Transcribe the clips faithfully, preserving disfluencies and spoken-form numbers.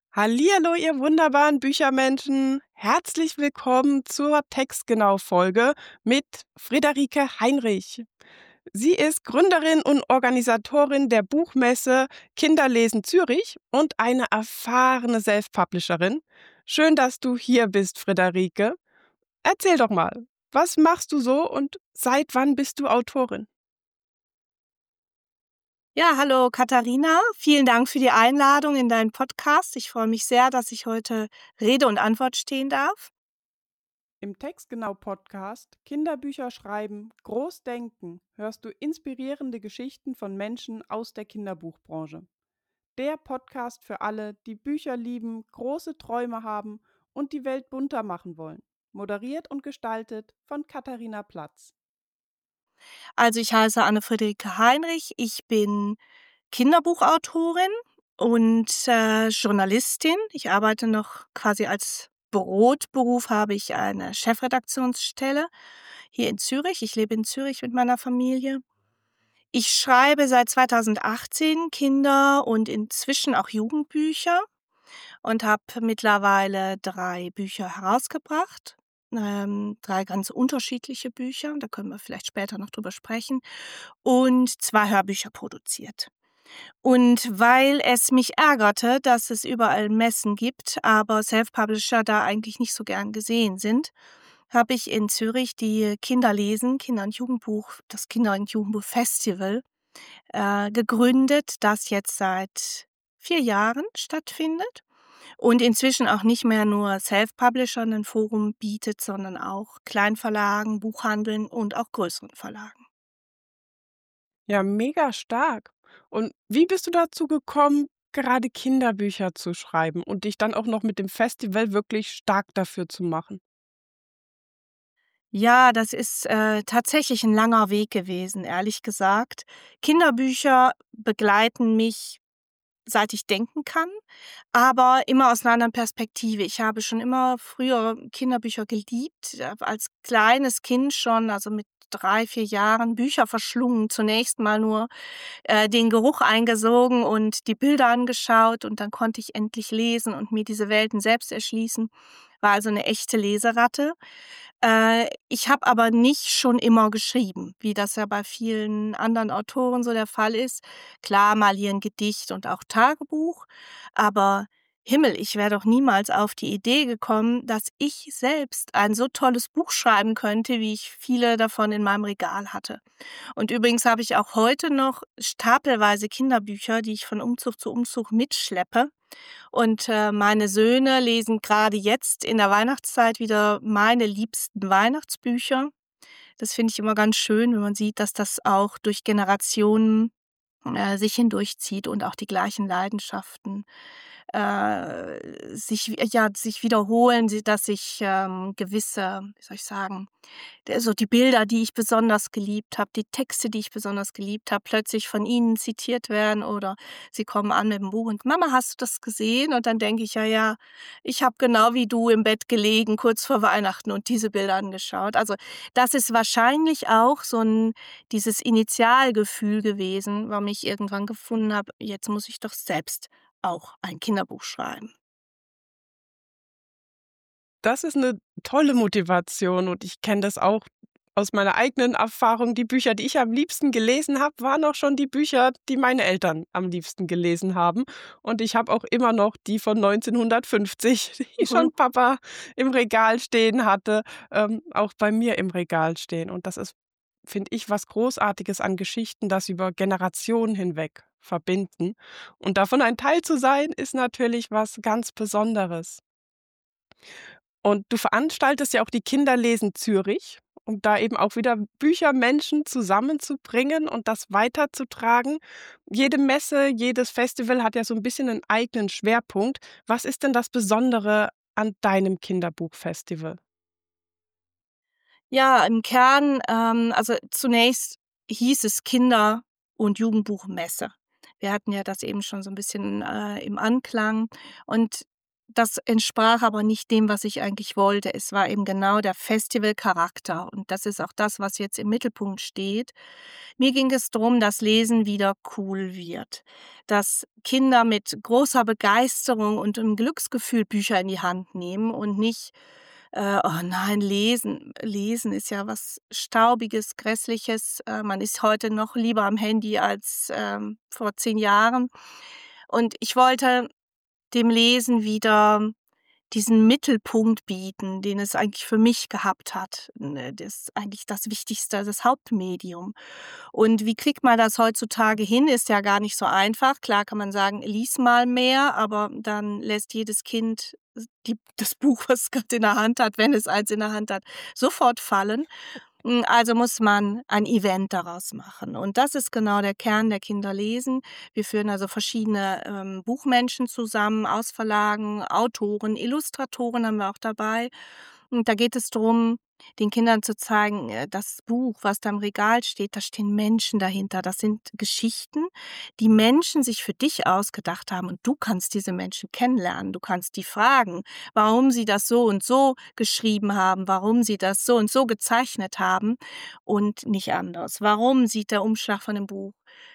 Hallihallo, ihr wunderbaren Büchermenschen. Herzlich willkommen zur Textgenau-Folge mit Friederike Heinrich. Sie ist Gründerin und Organisatorin der Buchmesse Kinderlesen Zürich und eine erfahrene Self-Publisherin. Schön, dass du hier bist, Friederike. Erzähl doch mal, was machst du so und seit wann bist du Autorin? Ja, hallo Katharina. Vielen Dank für die Einladung in deinen Podcast. Ich freue mich sehr, dass ich heute Rede und Antwort stehen darf. Im Textgenau-Podcast Kinderbücher schreiben, groß denken hörst du inspirierende Geschichten von Menschen aus der Kinderbuchbranche. Der Podcast für alle, die Bücher lieben, große Träume haben und die Welt bunter machen wollen. Moderiert und gestaltet von Katharina Platz. Also ich heiße Anne-Friederike Heinrich. Ich bin Kinderbuchautorin und äh, Journalistin. Ich arbeite noch quasi als Brotberuf, habe ich eine Chefredaktionsstelle hier in Zürich. Ich lebe in Zürich mit meiner Familie. Ich schreibe seit zweitausendachtzehn Kinder- und inzwischen auch Jugendbücher und habe mittlerweile drei Bücher herausgebracht, ähm, drei ganz unterschiedliche Bücher, da können wir vielleicht später noch drüber sprechen, und zwei Hörbücher produziert. Und weil es mich ärgerte, dass es überall Messen gibt, aber Self-Publisher da eigentlich nicht so gern gesehen sind, habe ich in Zürich die Kinderlesen, Kinder- und Jugendbuch, das Kinder- und Jugendbuch-Festival äh, gegründet, das jetzt seit vier Jahren stattfindet und inzwischen auch nicht mehr nur Self-Publishern ein Forum bietet, sondern auch Kleinverlagen, Buchhandeln und auch größeren Verlagen. Ja, mega stark. Und wie bist du dazu gekommen, gerade Kinderbücher zu schreiben und dich dann auch noch mit dem Festival wirklich stark dafür zu machen? Ja, das ist äh, tatsächlich ein langer Weg gewesen, ehrlich gesagt. Kinderbücher begleiten mich, seit ich denken kann, aber immer aus einer anderen Perspektive. Ich habe schon immer früher Kinderbücher geliebt, äh, als kleines Kind schon, also mit drei, vier Jahren Bücher verschlungen. Zunächst mal nur äh, den Geruch eingesogen und die Bilder angeschaut und dann konnte ich endlich lesen und mir diese Welten selbst erschließen. War also eine echte Leseratte. Äh, ich habe aber nicht schon immer geschrieben, wie das ja bei vielen anderen Autoren so der Fall ist. Klar, mal hier 'n Gedicht und auch Tagebuch, aber Himmel, ich wäre doch niemals auf die Idee gekommen, dass ich selbst ein so tolles Buch schreiben könnte, wie ich viele davon in meinem Regal hatte. Und übrigens habe ich auch heute noch stapelweise Kinderbücher, die ich von Umzug zu Umzug mitschleppe. Und äh, meine Söhne lesen gerade jetzt in der Weihnachtszeit wieder meine liebsten Weihnachtsbücher. Das finde ich immer ganz schön, wenn man sieht, dass das auch durch Generationen äh, sich hindurchzieht und auch die gleichen Leidenschaften äh, sich ja, sich wiederholen, sie dass sich, ähm, gewisse, wie soll ich sagen, der so die Bilder, die ich besonders geliebt habe, die Texte, die ich besonders geliebt habe, plötzlich von ihnen zitiert werden oder sie kommen an mit dem Buch und: „Mama, hast du das gesehen?“ Und dann denke ich: „Ja, ja, ich habe genau wie du im Bett gelegen kurz vor Weihnachten und diese Bilder angeschaut.“ Also, das ist wahrscheinlich auch so 'n dieses Initialgefühl gewesen, warum ich irgendwann gefunden habe: „Jetzt muss ich doch selbst auch ein Kinderbuch schreiben.“ Das ist eine tolle Motivation und ich kenne das auch aus meiner eigenen Erfahrung. Die Bücher, die ich am liebsten gelesen habe, waren auch schon die Bücher, die meine Eltern am liebsten gelesen haben. Und ich habe auch immer noch die von neunzehnhundertfünfzig, die Mhm. schon Papa im Regal stehen hatte, ähm, auch bei mir im Regal stehen. Und das ist, finde ich, was Großartiges an Geschichten, das über Generationen hinweg verbinden. Und davon ein Teil zu sein, ist natürlich was ganz Besonderes. Und du veranstaltest ja auch die Kinderlesen Zürich, um da eben auch wieder Bücher Menschen zusammenzubringen und das weiterzutragen. Jede Messe, jedes Festival hat ja so ein bisschen einen eigenen Schwerpunkt. Was ist denn das Besondere an deinem Kinderbuchfestival? Ja, im Kern, ähm also zunächst hieß es Kinder- und Jugendbuchmesse. Wir hatten ja das eben schon so 'n bisschen äh, im Anklang und das entsprach aber nicht dem, was ich eigentlich wollte. Es war eben genau der Festivalcharakter und das ist auch das, was jetzt im Mittelpunkt steht. Mir ging es darum, dass Lesen wieder cool wird, dass Kinder mit großer Begeisterung und 'nem Glücksgefühl Bücher in die Hand nehmen und nicht, äh: „Oh nein, lesen lesen ist ja was Staubiges, Grässliches. Äh, man ist heute noch lieber am Handy als, ähm, vor zehn Jahren." Und ich wollte dem Lesen wieder diesen Mittelpunkt bieten, den es eigentlich für mich gehabt hat. Ne, das ist eigentlich das Wichtigste, das Hauptmedium. Und wie kriegt man das heutzutage hin? Ist ja gar nicht so einfach. Klar kann man sagen: „Lies mal mehr", aber dann lässt jedes Kind die das Buch, was es grad in der Hand hat, wenn es eins in der Hand hat, sofort fallen. Hm, also muss man ein Event daraus machen. Und das ist genau der Kern der Kinder lesen. Wir führen also verschiedene, ähm, Buchmenschen zusammen aus Verlagen, Autoren, Illustratoren haben wir auch dabei. Und da geht es drum, den Kindern zu zeigen, äh, das Buch, was da im Regal steht, da stehen Menschen dahinter. Das sind Geschichten, die Menschen sich für dich ausgedacht haben und du kannst diese Menschen kennenlernen. Du kannst die fragen, warum sie das so und so geschrieben haben, warum sie das so und so gezeichnet haben und nicht anders. Warum sieht der Umschlag von dem Buch,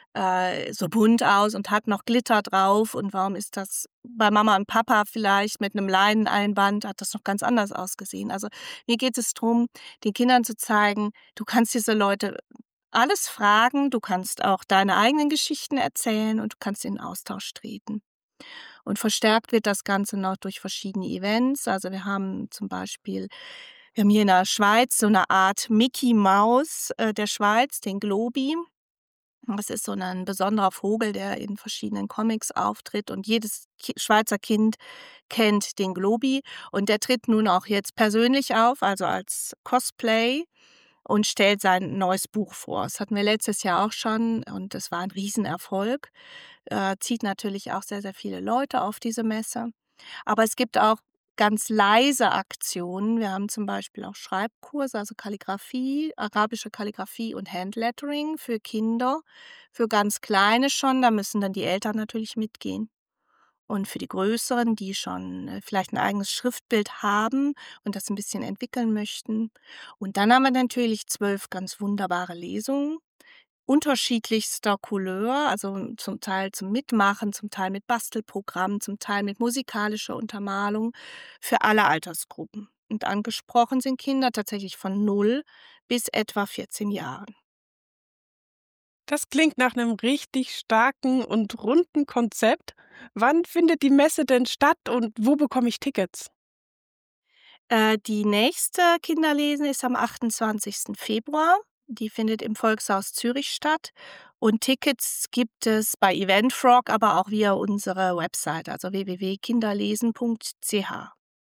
äh, so bunt aus und hat noch Glitter drauf und warum ist das bei Mama und Papa vielleicht mit 'nem Leineneinband hat das noch ganz anders ausgesehen. Also, mir geht es drum, den Kindern zu zeigen, du kannst diese Leute alles fragen, du kannst auch deine eigenen Geschichten erzählen und du kannst in Austausch treten. Und verstärkt wird das Ganze noch durch verschiedene Events. Also, wir haben zum Beispiel wir haben hier in der Schweiz so 'ne Art Micky Maus, äh, der Schweiz, den Globi. Das ist so 'nen besonderer Vogel, der in verschiedenen Comics auftritt und jedes Ki Schweizer Kind kennt den Globi und der tritt nun auch jetzt persönlich auf, also als Cosplay und stellt sein neues Buch vor. Das hatten wir letztes Jahr auch schon und das war ein Riesenerfolg. Äh, zieht natürlich auch sehr, sehr viele Leute auf diese Messe. Aber es gibt auch ganz leise Aktionen. Wir haben zum Beispiel auch Schreibkurse, also Kalligrafie, arabische Kalligrafie und Handlettering für Kinder, für ganz Kleine schon, da müssen dann die Eltern natürlich mitgehen. Und für die Größeren, die schon, äh, vielleicht 'n eigenes Schriftbild haben und das 'n bisschen entwickeln möchten. Und dann haben wir natürlich zwölf ganz wunderbare Lesungen unterschiedlichster Couleur, also zum Teil zum Mitmachen, zum Teil mit Bastelprogrammen, zum Teil mit musikalischer Untermalung für alle Altersgruppen. Und angesprochen sind Kinder tatsächlich von null bis etwa vierzehn Jahren. Das klingt nach 'nem richtig starken und runden Konzept. Wann findet die Messe denn statt und wo bekomme ich Tickets? Äh, die nächste Kinderlesen ist am achtundzwanzigsten Februar. Die findet im Volkshaus Zürich statt und Tickets gibt es bei Eventfrog, aber auch via unsere Website, also w w w punkt kinderlesen punkt c h.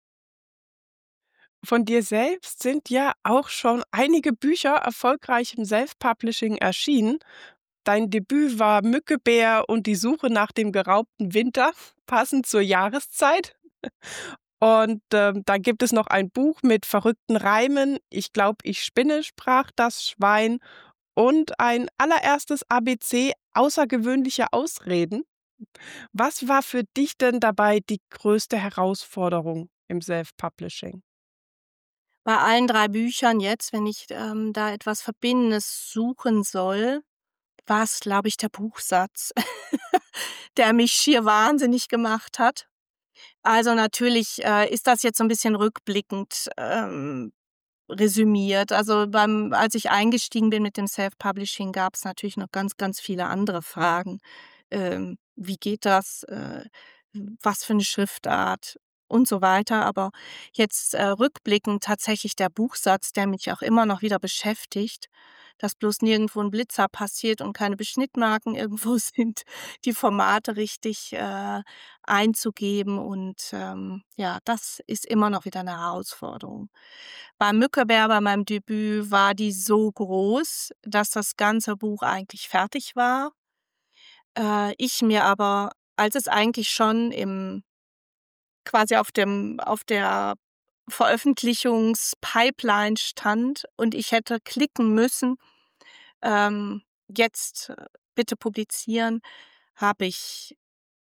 Von dir selbst sind ja auch schon einige Bücher erfolgreich im Self-Publishing erschienen. Dein Debüt war „Mückebär und die Suche nach dem geraubten Winter“, passend zur Jahreszeit. Und, ähm, dann gibt es noch ein Buch mit verrückten Reimen. „Ich glaube, ich spinne“, sprach das Schwein und ein allererstes A B C, „Außergewöhnliche Ausreden“. Was war für dich denn dabei die größte Herausforderung im Self-Publishing? Bei allen drei Büchern jetzt, wenn ich, ähm, da etwas Verbindendes suchen soll, war's, glaube ich, der Buchsatz, der mich schier wahnsinnig gemacht hat. Also, natürlich, äh, ist das jetzt so 'n bisschen rückblickend, ähm, resümiert. Also, beim als ich eingestiegen bin mit dem Self-Publishing, gab's natürlich noch ganz, ganz viele andere Fragen. Ähm, wie geht das? Äh, was für 'ne Schriftart? Und so weiter. Aber jetzt, äh, rückblickend tatsächlich der Buchsatz, der mich auch immer noch wieder beschäftigt, dass bloß nirgendwo 'n Blitzer passiert und keine Beschnittmarken irgendwo sind, die Formate richtig, äh, einzugeben und, ähm, ja, das ist immer noch wieder 'ne Herausforderung. Bei Mückebär, bei meinem Debüt, war die so groß, dass das ganze Buch eigentlich fertig war. Äh, ich mir aber, als es eigentlich schon im quasi auf dem auf der Veröffentlichungspipeline stand und ich hätte klicken müssen, ähm: „Jetzt bitte publizieren“, habe ich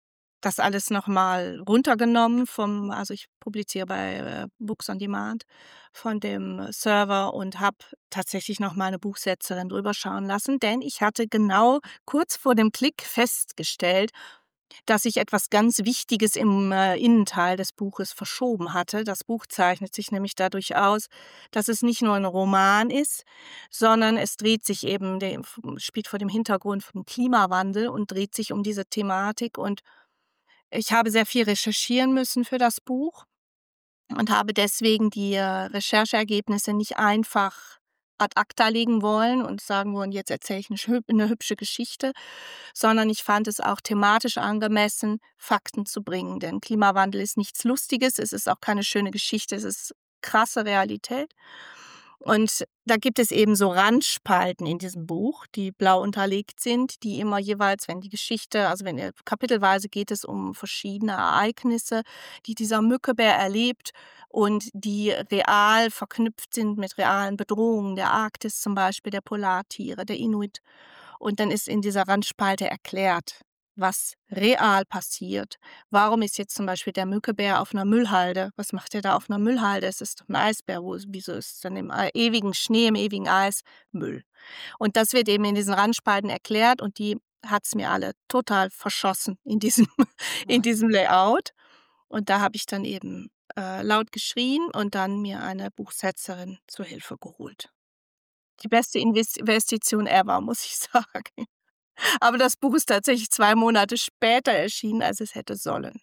das alles noch mal runtergenommen vom also, ich publiziere bei, äh, Books on Demand von dem Server und habe tatsächlich noch mal 'ne Buchsetzerin drüber schauen lassen, denn ich hatte genau kurz vor dem Klick festgestellt, dass ich etwas ganz Wichtiges im, äh, Innenteil des Buches verschoben hatte. Das Buch zeichnet sich nämlich dadurch aus, dass es nicht nur 'n Roman ist, sondern es dreht sich eben de f spielt vor dem Hintergrund vom Klimawandel und dreht sich um diese Thematik. Und ich habe sehr viel recherchieren müssen für das Buch und habe deswegen die, äh, Rechercheergebnisse nicht einfach ad acta legen wollen und sagen wollen: „Jetzt erzähle ich 'ne schö 'ne hübsche Geschichte“, sondern ich fand es auch thematisch angemessen, Fakten zu bringen, denn Klimawandel ist nichts Lustiges, es ist auch keine schöne Geschichte, es ist krasse Realität. Und da gibt es eben so Randspalten in diesem Buch, die blau unterlegt sind, die immer jeweils, wenn die Geschichte also, wenn, äh kapitelweise geht es um verschiedene Ereignisse, die dieser Mückebär erlebt und die real verknüpft sind mit realen Bedrohungen der Arktis zum Beispiel, der Polartiere, der Inuit. Und dann ist in dieser Randspalte erklärt, was real passiert. Warum ist jetzt zum Beispiel der Mückebär auf 'ner Müllhalde? Was macht der da auf 'ner Müllhalde? Es ist doch 'n Eisbär. Wo ist wieso ist dann im ei ewigen Schnee, im ewigen Eis Müll? Und das wird eben in diesen Randspalten erklärt und die hat's mir alle total verschossen in diesem in diesem Layout. Und da habe ich dann eben, äh, laut geschrien und dann mir eine Buchsetzerin zur Hilfe geholt. Die beste Inves Investition ever, muss ich sagen. Aber das Buch ist tatsächlich zwei Monate später erschienen, als es hätte sollen.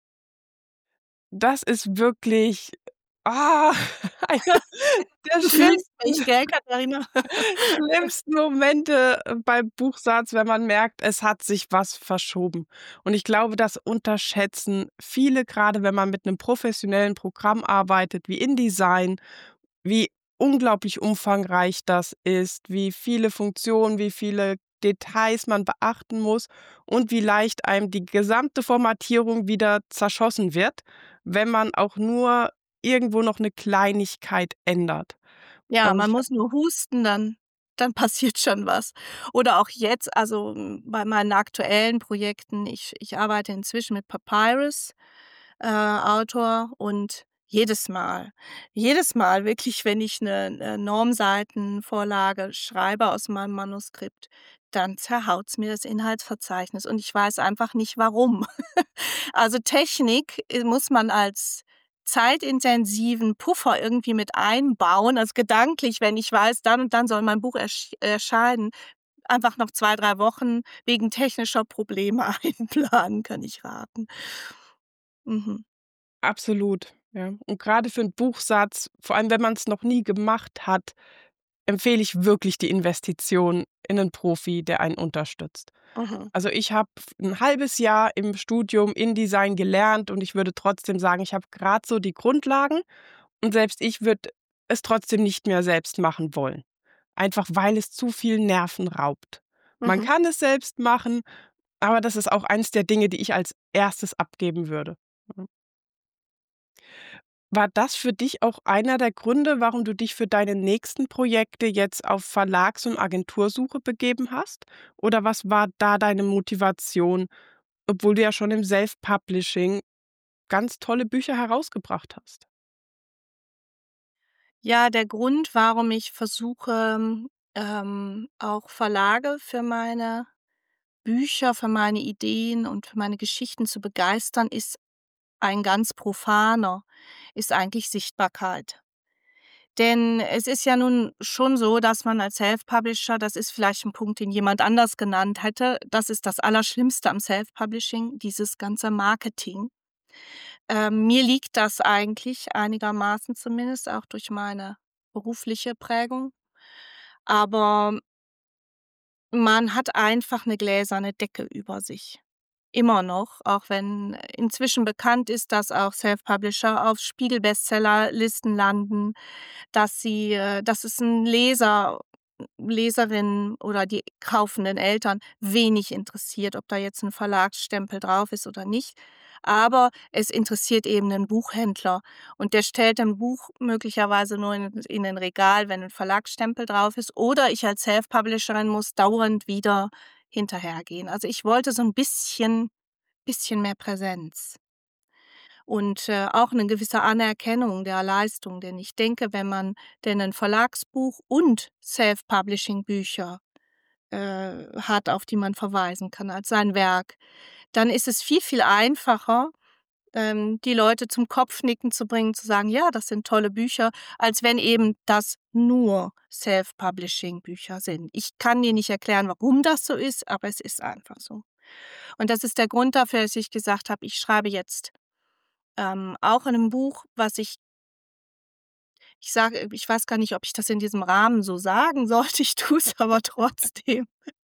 Das ist wirklich, ah, einer der Du fühlst schlimmsten mich, gell, Katharina? schlimmsten Momente, äh, beim Buchsatz, wenn man merkt, es hat sich was verschoben. Und ich glaube, das unterschätzen viele, grade wenn man mit 'nem professionellen Programm arbeitet wie InDesign, wie unglaublich umfangreich das ist, wie viele Funktionen, wie viele Details man beachten muss und wie leicht einem die gesamte Formatierung wieder zerschossen wird, wenn man auch nur irgendwo noch 'ne Kleinigkeit ändert. Ja, Und man ich habe muss nur husten, dann dann passiert schon was. Oder auch jetzt, also, hm, bei meinen aktuellen Projekten, ich ich arbeite inzwischen mit Papyrus, äh, Autor und jedes Mal jedes Mal wirklich, wenn ich 'ne 'ne Normseitenvorlage schreibe aus meinem Manuskript, dann zerhaut's mir das Inhaltsverzeichnis und ich weiß einfach nicht warum. Also, Technik, äh, muss man als zeitintensiven Puffer irgendwie mit einbauen, also, gedanklich, wenn ich weiß, dann und dann soll mein Buch ersch erscheinen, einfach noch zwei, drei Wochen wegen technischer Probleme einplanen, kann ich raten. Mhm. Absolut, ja. Und grade für 'n Buchsatz, vor allem wenn man's noch nie gemacht hat, empfehle ich wirklich die Investition in 'nen Profi, der einen unterstützt. Mhm. Also, ich habe 'n halbes Jahr im Studium InDesign gelernt und ich würde trotzdem sagen, ich habe grad so die Grundlagen und selbst ich würde es trotzdem nicht mehr selbst machen wollen, einfach weil es zu viel Nerven raubt. Man Mhm. kann es selbst machen, aber das ist auch eins der Dinge, die ich als Erstes abgeben würde, ne? War das für dich auch einer der Gründe, warum du dich für deine nächsten Projekte jetzt auf Verlags und Agentursuche begeben hast? Oder was war da deine Motivation, obwohl du ja schon im Self-Publishing ganz tolle Bücher herausgebracht hast? Ja, der Grund, warum ich versuche, ähm, auch Verlage für meine Bücher, für meine Ideen und für meine Geschichten zu begeistern, ist ein ganz profaner, ist eigentlich Sichtbarkeit. Denn es ist ja nun schon so, dass man als Self-Publisher das ist vielleicht 'n Punkt, den jemand anders genannt hätte, das ist das Allerschlimmste am Self-Publishing, dieses ganze Marketing. Ähm, mir liegt das eigentlich einigermaßen zumindest, auch durch meine berufliche Prägung. Aber man hat einfach 'ne gläserne Decke über sich. Immer noch, auch wenn inzwischen bekannt ist, dass auch Self-Publisher auf Spiegel-Bestsellerlisten landen, dass sie äh, dass es 'n Leser Leserinnen oder die kaufenden Eltern wenig interessiert, ob da jetzt 'n Verlagsstempel drauf ist oder nicht. Aber es interessiert eben den Buchhändler und der stellt 'n Buch möglicherweise nur in in 'nen Regal, wenn 'n Verlagsstempel drauf ist, oder ich als Self-Publisherin muss dauernd wieder hinterhergehen. Also, ich wollte so 'n bisschen bisschen mehr Präsenz. Und, äh, auch 'ne gewisse Anerkennung der Leistung, denn ich denke, wenn man denn 'nen Verlagsbuch und Self-Publishing-Bücher, äh, hat, auf die man verweisen kann als sein Werk, dann ist es viel, viel einfacher, ähm, die Leute zum Kopfnicken zu bringen, zu sagen: „Ja, das sind tolle Bücher“, als wenn eben das nur Self-Publishing-Bücher sind. Ich kann dir nicht erklären, warum das so ist, aber es ist einfach so. Und das ist der Grund dafür, dass ich gesagt habe, ich schreibe jetzt, ähm, auch an 'nem Buch, was ich ich sage ich weiß gar nicht, ob ich das in diesem Rahmen so sagen sollte, ich tue es aber trotzdem.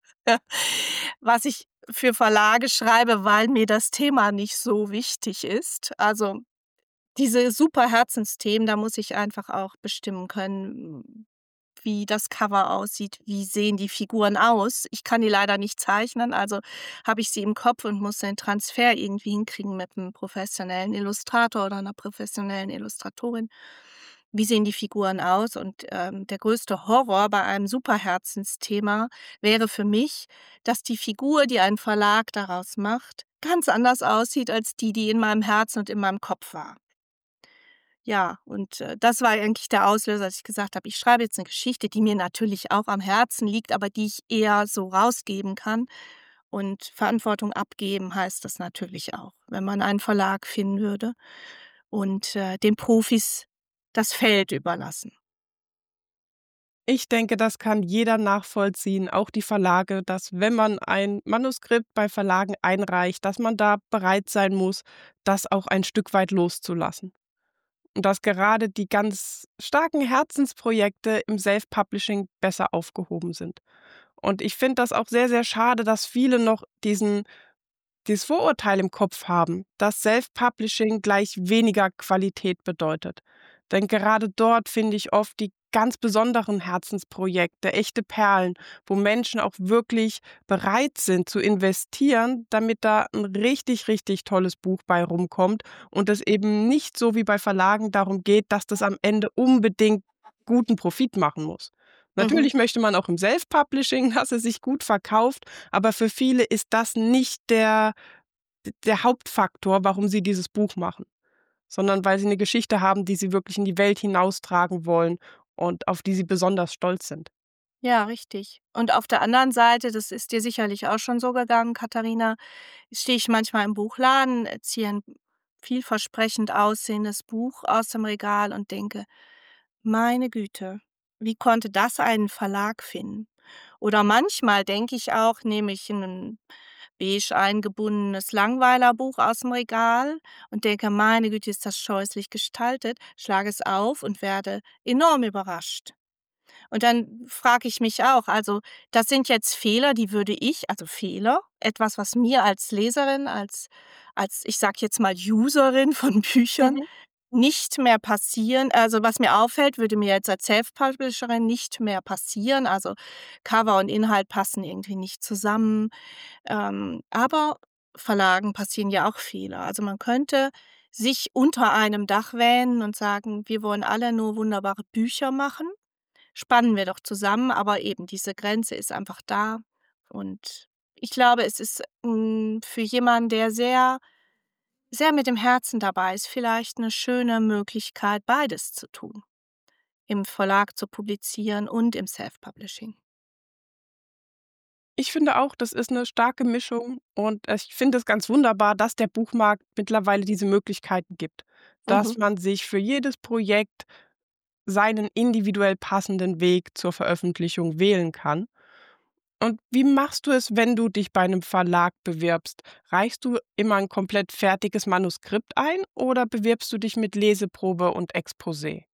Was ich für Verlage schreibe, weil mir das Thema nicht so wichtig ist. Also, diese super Herzensthemen, da muss ich einfach auch bestimmen können, wie das Cover aussieht, wie sehen die Figuren aus. Ich kann die leider nicht zeichnen, also habe ich sie im Kopf und muss den Transfer irgendwie hinkriegen mit 'nem professionellen Illustrator oder 'ner professionellen Illustratorin. Wie sehen die Figuren aus? Und, ähm, der größte Horror bei einem super Herzensthema wäre für mich, dass die Figur, die ein Verlag daraus macht, ganz anders aussieht als die, die in meinem Herzen und in meinem Kopf war. Ja, und, äh, das war eigentlich der Auslöser, dass ich gesagt habe: „Ich schreibe jetzt 'ne Geschichte, die mir natürlich auch am Herzen liegt, aber die ich eher so rausgeben kann.“ Und Verantwortung abgeben heißt das natürlich auch, wenn man einen Verlag finden würde und, äh, den Profis das Feld überlassen. Ich denke, das kann jeder nachvollziehen, auch die Verlage, dass wenn man ein Manuskript bei Verlagen einreicht, dass man da bereit sein muss, das auch ein Stück weit loszulassen. Und dass gerade die ganz starken Herzensprojekte im Self-Publishing besser aufgehoben sind. Und ich finde das auch sehr, sehr schade, dass viele noch diesen dieses Vorurteil im Kopf haben, dass Self-Publishing gleich weniger Qualität bedeutet. Denn gerade dort finde ich oft die ganz besonderen Herzensprojekte, echte Perlen, wo Menschen auch wirklich bereit sind zu investieren, damit da 'n richtig, richtig tolles Buch bei rumkommt und es eben nicht so wie bei Verlagen darum geht, dass das am Ende unbedingt guten Profit machen muss. Mhm. Natürlich möchte man auch im Self-Publishing, dass es sich gut verkauft, aber für viele ist das nicht der d der Hauptfaktor, warum sie dieses Buch machen, sondern weil sie 'ne Geschichte haben, die sie wirklich in die Welt hinaustragen wollen und auf die sie besonders stolz sind. Ja, richtig. Und auf der anderen Seite, das ist dir sicherlich auch schon so gegangen, Katharina, stehe ich manchmal im Buchladen, äh, ziehe 'n vielversprechend aussehendes Buch aus dem Regal und denke: „Meine Güte, wie konnte das einen Verlag finden?“ Oder manchmal denke ich auch, nehme ich 'nen beige eingebundenes Langweilerbuch aus'm Regal und denke: „Meine Güte, ist das scheußlich gestaltet“, schlage es auf und werde enorm überrascht. Und dann frage ich mich auch, also, das sind jetzt Fehler, die würde ich also Fehler, etwas, was mir als Leserin, als als, ich sage jetzt mal, Userin von Büchern Mhm. nicht mehr passieren also, was mir auffällt, würde mir jetzt als Self-Publisherin nicht mehr passieren. Also, Cover und Inhalt passen irgendwie nicht zusammen. Ähm, aber Verlagen passieren ja auch Fehler. Also, man könnte sich unter einem Dach wähnen und sagen: „Wir wollen alle nur wunderbare Bücher machen. Spannen wir doch zusammen.“ Aber eben, diese Grenze ist einfach da. Und ich glaube, es ist, hm, für jemanden, der sehr sehr mit dem Herzen dabei ist, vielleicht 'ne schöne Möglichkeit, beides zu tun, im Verlag zu publizieren und im Self-Publishing. Ich finde auch, das ist 'ne starke Mischung und, äh, ich finde es ganz wunderbar, dass der Buchmarkt mittlerweile diese Möglichkeiten gibt, Mhm. dass man sich für jedes Projekt seinen individuell passenden Weg zur Veröffentlichung wählen kann. Und wie machst du es, wenn du dich bei 'nem Verlag bewirbst? Reichst du immer 'n komplett fertiges Manuskript ein oder bewirbst du dich mit Leseprobe und Exposé?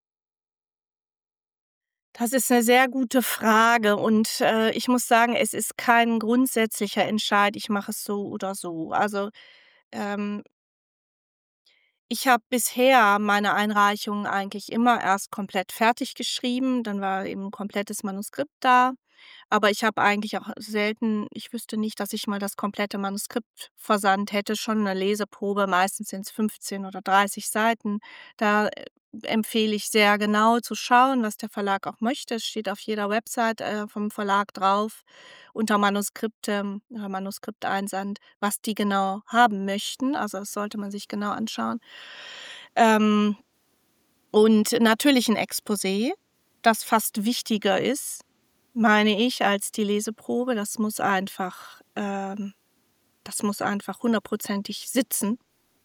Das ist 'ne sehr gute Frage und, äh, ich muss sagen, es ist kein grundsätzlicher Entscheid, ich mache es so oder so. Also, ähm ich habe bisher meine Einreichungen eigentlich immer erst komplett fertig geschrieben, dann war eben 'n komplettes Manuskript da. Aber ich habe eigentlich auch selten ich wüsste nicht, dass ich mal das komplette Manuskript versandt hätte, schon 'ne Leseprobe, meistens sind's fünfzehn oder dreißig Seiten. Da, äh empfehle ich sehr genau zu schauen, was der Verlag auch möchte. Es steht auf jeder Website, äh, vom Verlag drauf unter Manuskripte oder Manuskripteinsand, was die genau haben möchten. Also, das sollte man sich genau anschauen. Ähm, und natürlich 'n Exposé, das fast wichtiger ist, meine ich, als die Leseprobe. Das muss einfach ähm, das muss einfach hundertprozentig sitzen.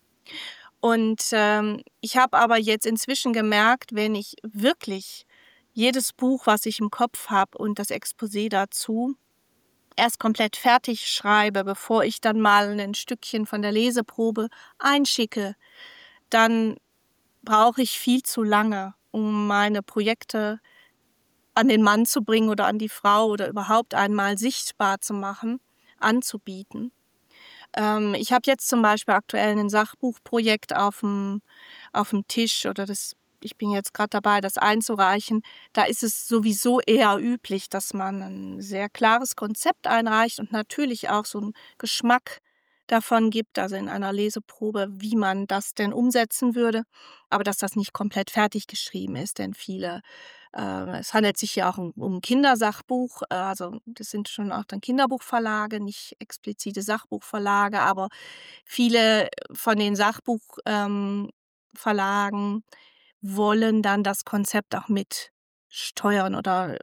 Und, ähm, ich habe aber jetzt inzwischen gemerkt, wenn ich wirklich jedes Buch, was ich im Kopf habe und das Exposé dazu erst komplett fertig schreibe, bevor ich dann mal 'nen Stückchen von der Leseprobe einschicke, dann brauche ich viel zu lange, um meine Projekte an den Mann zu bringen oder an die Frau oder überhaupt einmal sichtbar zu machen, anzubieten. Ähm, ich habe jetzt zum Beispiel aktuell 'nen Sachbuchprojekt auf'm auf'm Tisch oder das ich bin jetzt grad dabei, das einzureichen. Da ist es sowieso eher üblich, dass man 'n sehr klares Konzept einreicht und natürlich auch so 'n Geschmack davon gibt, also in einer Leseprobe, wie man das denn umsetzen würde, aber dass das nicht komplett fertig geschrieben ist, denn viele äh, es handelt sich ja auch um um 'n Kindersachbuch, äh, also das sind schon auch dann Kinderbuchverlage, nicht explizite Sachbuchverlage, aber viele von den Sachbuch ähm, Verlagen wollen dann das Konzept auch mit steuern oder,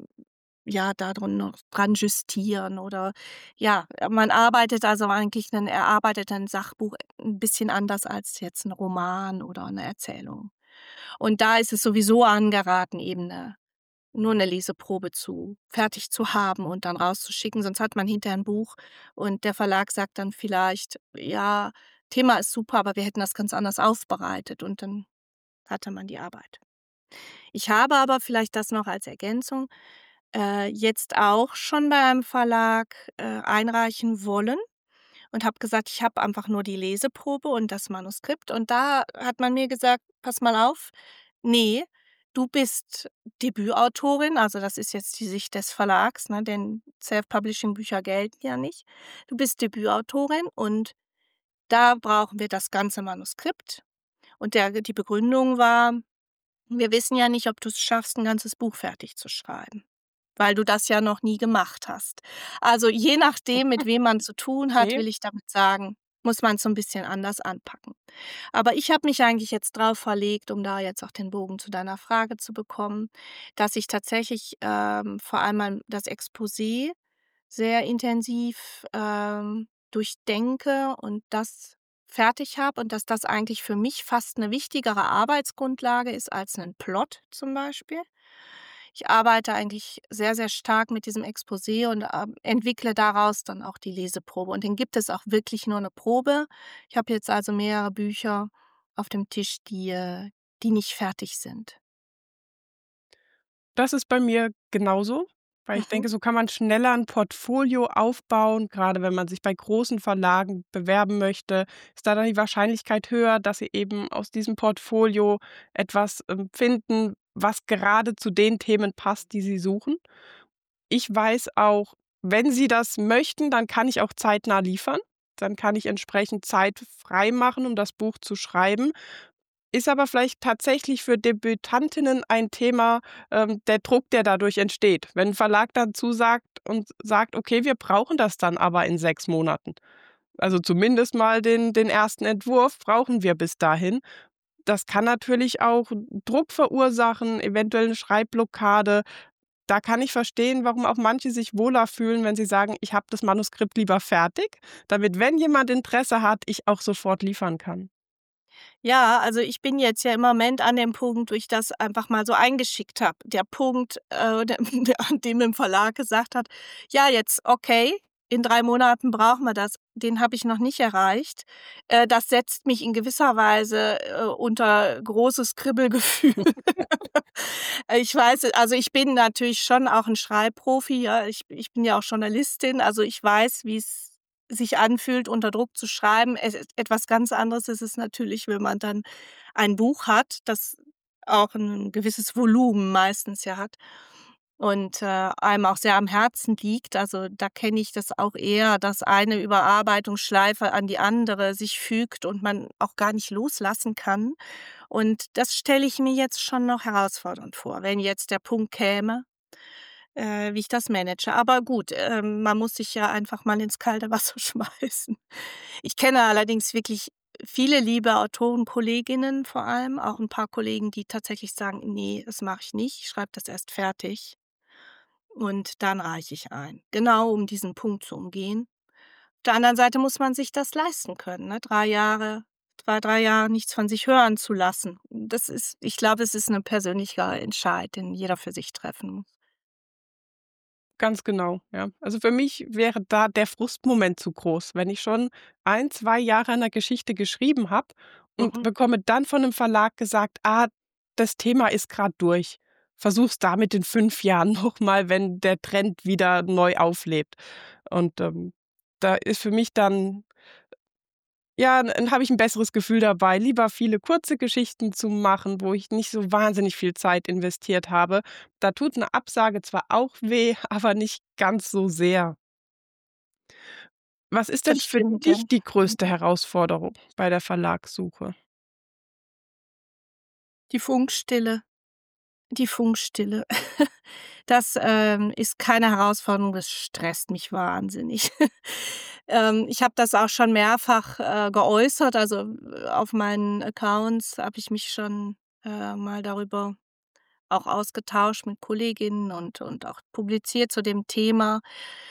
ja, da drin noch dran justieren oder ja, man arbeitet also eigentlich 'nen erarbeitet ein Sachbuch 'n bisschen anders als jetzt 'n Roman oder 'ne Erzählung. Und da ist es sowieso angeraten, eben 'ne nur 'ne Leseprobe zu fertig zu haben und dann rauszuschicken, sonst hat man hinterher 'n Buch und der Verlag sagt dann vielleicht: „Ja, Thema ist super, aber wir hätten das ganz anders aufbereitet“, und dann hatte man die Arbeit. Ich habe aber vielleicht das noch als Ergänzung, äh, jetzt auch schon bei einem Verlag, äh, einreichen wollen und habe gesagt, ich habe einfach nur die Leseprobe und das Manuskript und da hat man mir gesagt: „Pass mal auf, ne, du bist Debütautorin“, also das ist jetzt die Sicht des Verlags, ne, denn Self-Publishing-Bücher gelten ja nicht. „Du bist Debütautorin und da brauchen wir das ganze Manuskript.“ Und der die Begründung war: „Wir wissen ja nicht, ob du's schaffst, 'n ganzes Buch fertig zu schreiben, weil du das ja noch nie gemacht hast.“ Also, je nachdem, mit wem man zu tun hat, Okay. will ich damit sagen, muss man's so 'n bisschen anders anpacken. Aber ich habe mich eigentlich jetzt drauf verlegt, um da jetzt auch den Bogen zu deiner Frage zu bekommen, dass ich tatsächlich, ähm, vor allem mal das Exposé sehr intensiv, ähm, durchdenke und das fertig habe und dass das eigentlich für mich fast 'ne wichtigere Arbeitsgrundlage ist als 'nen Plot zum Beispiel. Ich arbeite eigentlich sehr, sehr stark mit diesem Exposé und, ähm, entwickle daraus dann auch die Leseprobe und dann gibt es auch wirklich nur 'ne Probe. Ich habe jetzt also mehrere Bücher auf dem Tisch, die äh, die nicht fertig sind. Das ist bei mir genauso, weil ich Mhm. denke, so kann man schneller 'n Portfolio aufbauen. Grade wenn man sich bei großen Verlagen bewerben möchte, ist da dann die Wahrscheinlichkeit höher, dass sie eben aus diesem Portfolio etwas, ähm, finden, was gerade zu den Themen passt, die sie suchen. Ich weiß auch, wenn sie das möchten, dann kann ich auch zeitnah liefern. Dann kann ich entsprechend Zeit freimachen, um das Buch zu schreiben. Ist aber vielleicht tatsächlich für Debütantinnen ein Thema, ähm, der Druck, der dadurch entsteht. Wenn 'n Verlag dann zusagt und sagt: „Okay, wir brauchen das dann aber in sechs Monaten. Also, zumindest mal den den ersten Entwurf brauchen wir bis dahin.“ Das kann natürlich auch Druck verursachen, eventuell 'ne Schreibblockade. Da kann ich verstehen, warum auch manche sich wohler fühlen, wenn sie sagen: „Ich habe das Manuskript lieber fertig, damit, wenn jemand Interesse hat, ich auch sofort liefern kann.“ Ja, also ich bin jetzt ja im Moment an dem Punkt, wo ich das einfach mal so eingeschickt habe. Der Punkt, äh, der an dem im Verlag gesagt hat: „Ja, jetzt okay, in drei Monaten brauchen wir das“, den habe ich noch nicht erreicht. Äh, das setzt mich in gewisser Weise, äh, unter großes Kribbelgefühl. Ich weiß also ich bin natürlich schon auch 'n Schreibprofi, ja. Ich ich bin ja auch Journalistin, also ich weiß, wie's sich anfühlt, unter Druck zu schreiben. Es ist etwas ganz anderes ist es natürlich, wenn man dann ein Buch hat, das auch 'n gewisses Volumen meistens ja hat. und, äh, einem auch sehr am Herzen liegt. Also, da kenne ich das auch eher, dass eine Überarbeitungsschleife an die andere sich fügt und man auch gar nicht loslassen kann. Und das stelle ich mir jetzt schon noch herausfordernd vor, wenn jetzt der Punkt käme, äh, wie ich das manage. Aber gut, ähm, man muss sich ja einfach mal ins kalte Wasser schmeißen. Ich kenne allerdings wirklich viele liebe Autorenkolleginnen vor allem, auch ein paar Kollegen, die tatsächlich sagen: „Nee, das mache ich nicht. Ich schreibe das erst fertig und dann reiche ich ein.“ Genau, um diesen Punkt zu umgehen. Auf der anderen Seite muss man sich das leisten können, ne? drei Jahre zwei, drei Jahre nichts von sich hören zu lassen. Das ist ich glaube, es ist 'ne persönlicher Entscheid, den jeder für sich treffen muss. Ganz genau, ja. Also, für mich wäre da der Frustmoment zu groß, wenn ich schon ein, zwei Jahre an 'ner Geschichte geschrieben habe und Mhm. bekomme dann von 'nem Verlag gesagt: „Ah, das Thema ist grad durch. Versuch's damit in fünf Jahren noch mal, wenn der Trend wieder neu auflebt.“ Und, ähm, da ist für mich dann ja, dann habe ich 'n besseres Gefühl dabei, lieber viele kurze Geschichten zu machen, wo ich nicht so wahnsinnig viel Zeit investiert habe. Da tut 'ne Absage zwar auch weh, aber nicht ganz so sehr. Was ist Das denn für stimmt, ja. dich die Mhm. größte Herausforderung bei der Verlagssuche? Die Funkstille. Die Funkstille. Das, ähm, ist keine Herausforderung, das stresst mich wahnsinnig. Ähm, ich habe das auch schon mehrfach, äh, geäußert, also, äh, auf meinen Accounts habe ich mich schon, äh, mal darüber auch ausgetauscht mit Kolleginnen und und auch publiziert zu dem Thema.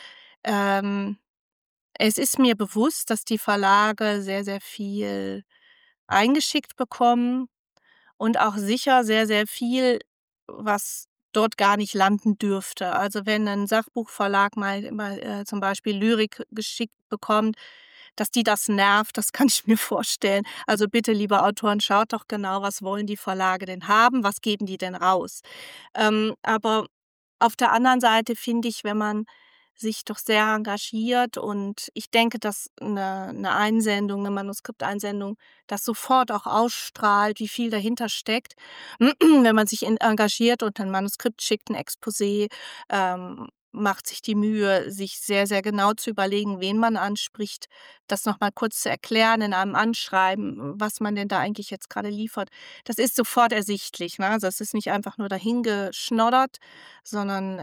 Ähm, es ist mir bewusst, dass die Verlage sehr, sehr viel eingeschickt bekommen und auch sicher sehr, sehr viel, was dort gar nicht landen dürfte. Also, wenn 'nen Sachbuchverlag mal mal, äh, zum Beispiel Lyrik geschickt bekommt, dass die das nervt, das kann ich mir vorstellen. Also, bitte, liebe Autoren, schaut doch genau, was wollen die Verlage denn haben? Was geben die denn raus? Ähm, aber auf der anderen Seite finde ich, wenn man sich doch sehr engagiert und ich denke, dass 'ne 'ne Einsendung, 'ne Manuskripteinsendung das sofort auch ausstrahlt, wie viel dahinter steckt. Wenn man sich en engagiert und 'n Manuskript schickt, 'n Exposé, ähm, macht sich die Mühe, sich sehr, sehr genau zu überlegen, wen man anspricht, das noch mal kurz zu erklären in einem Anschreiben, was man denn da eigentlich jetzt grade liefert. Das ist sofort ersichtlich, ne? Also, es ist nicht einfach nur dahingeschnoddert, sondern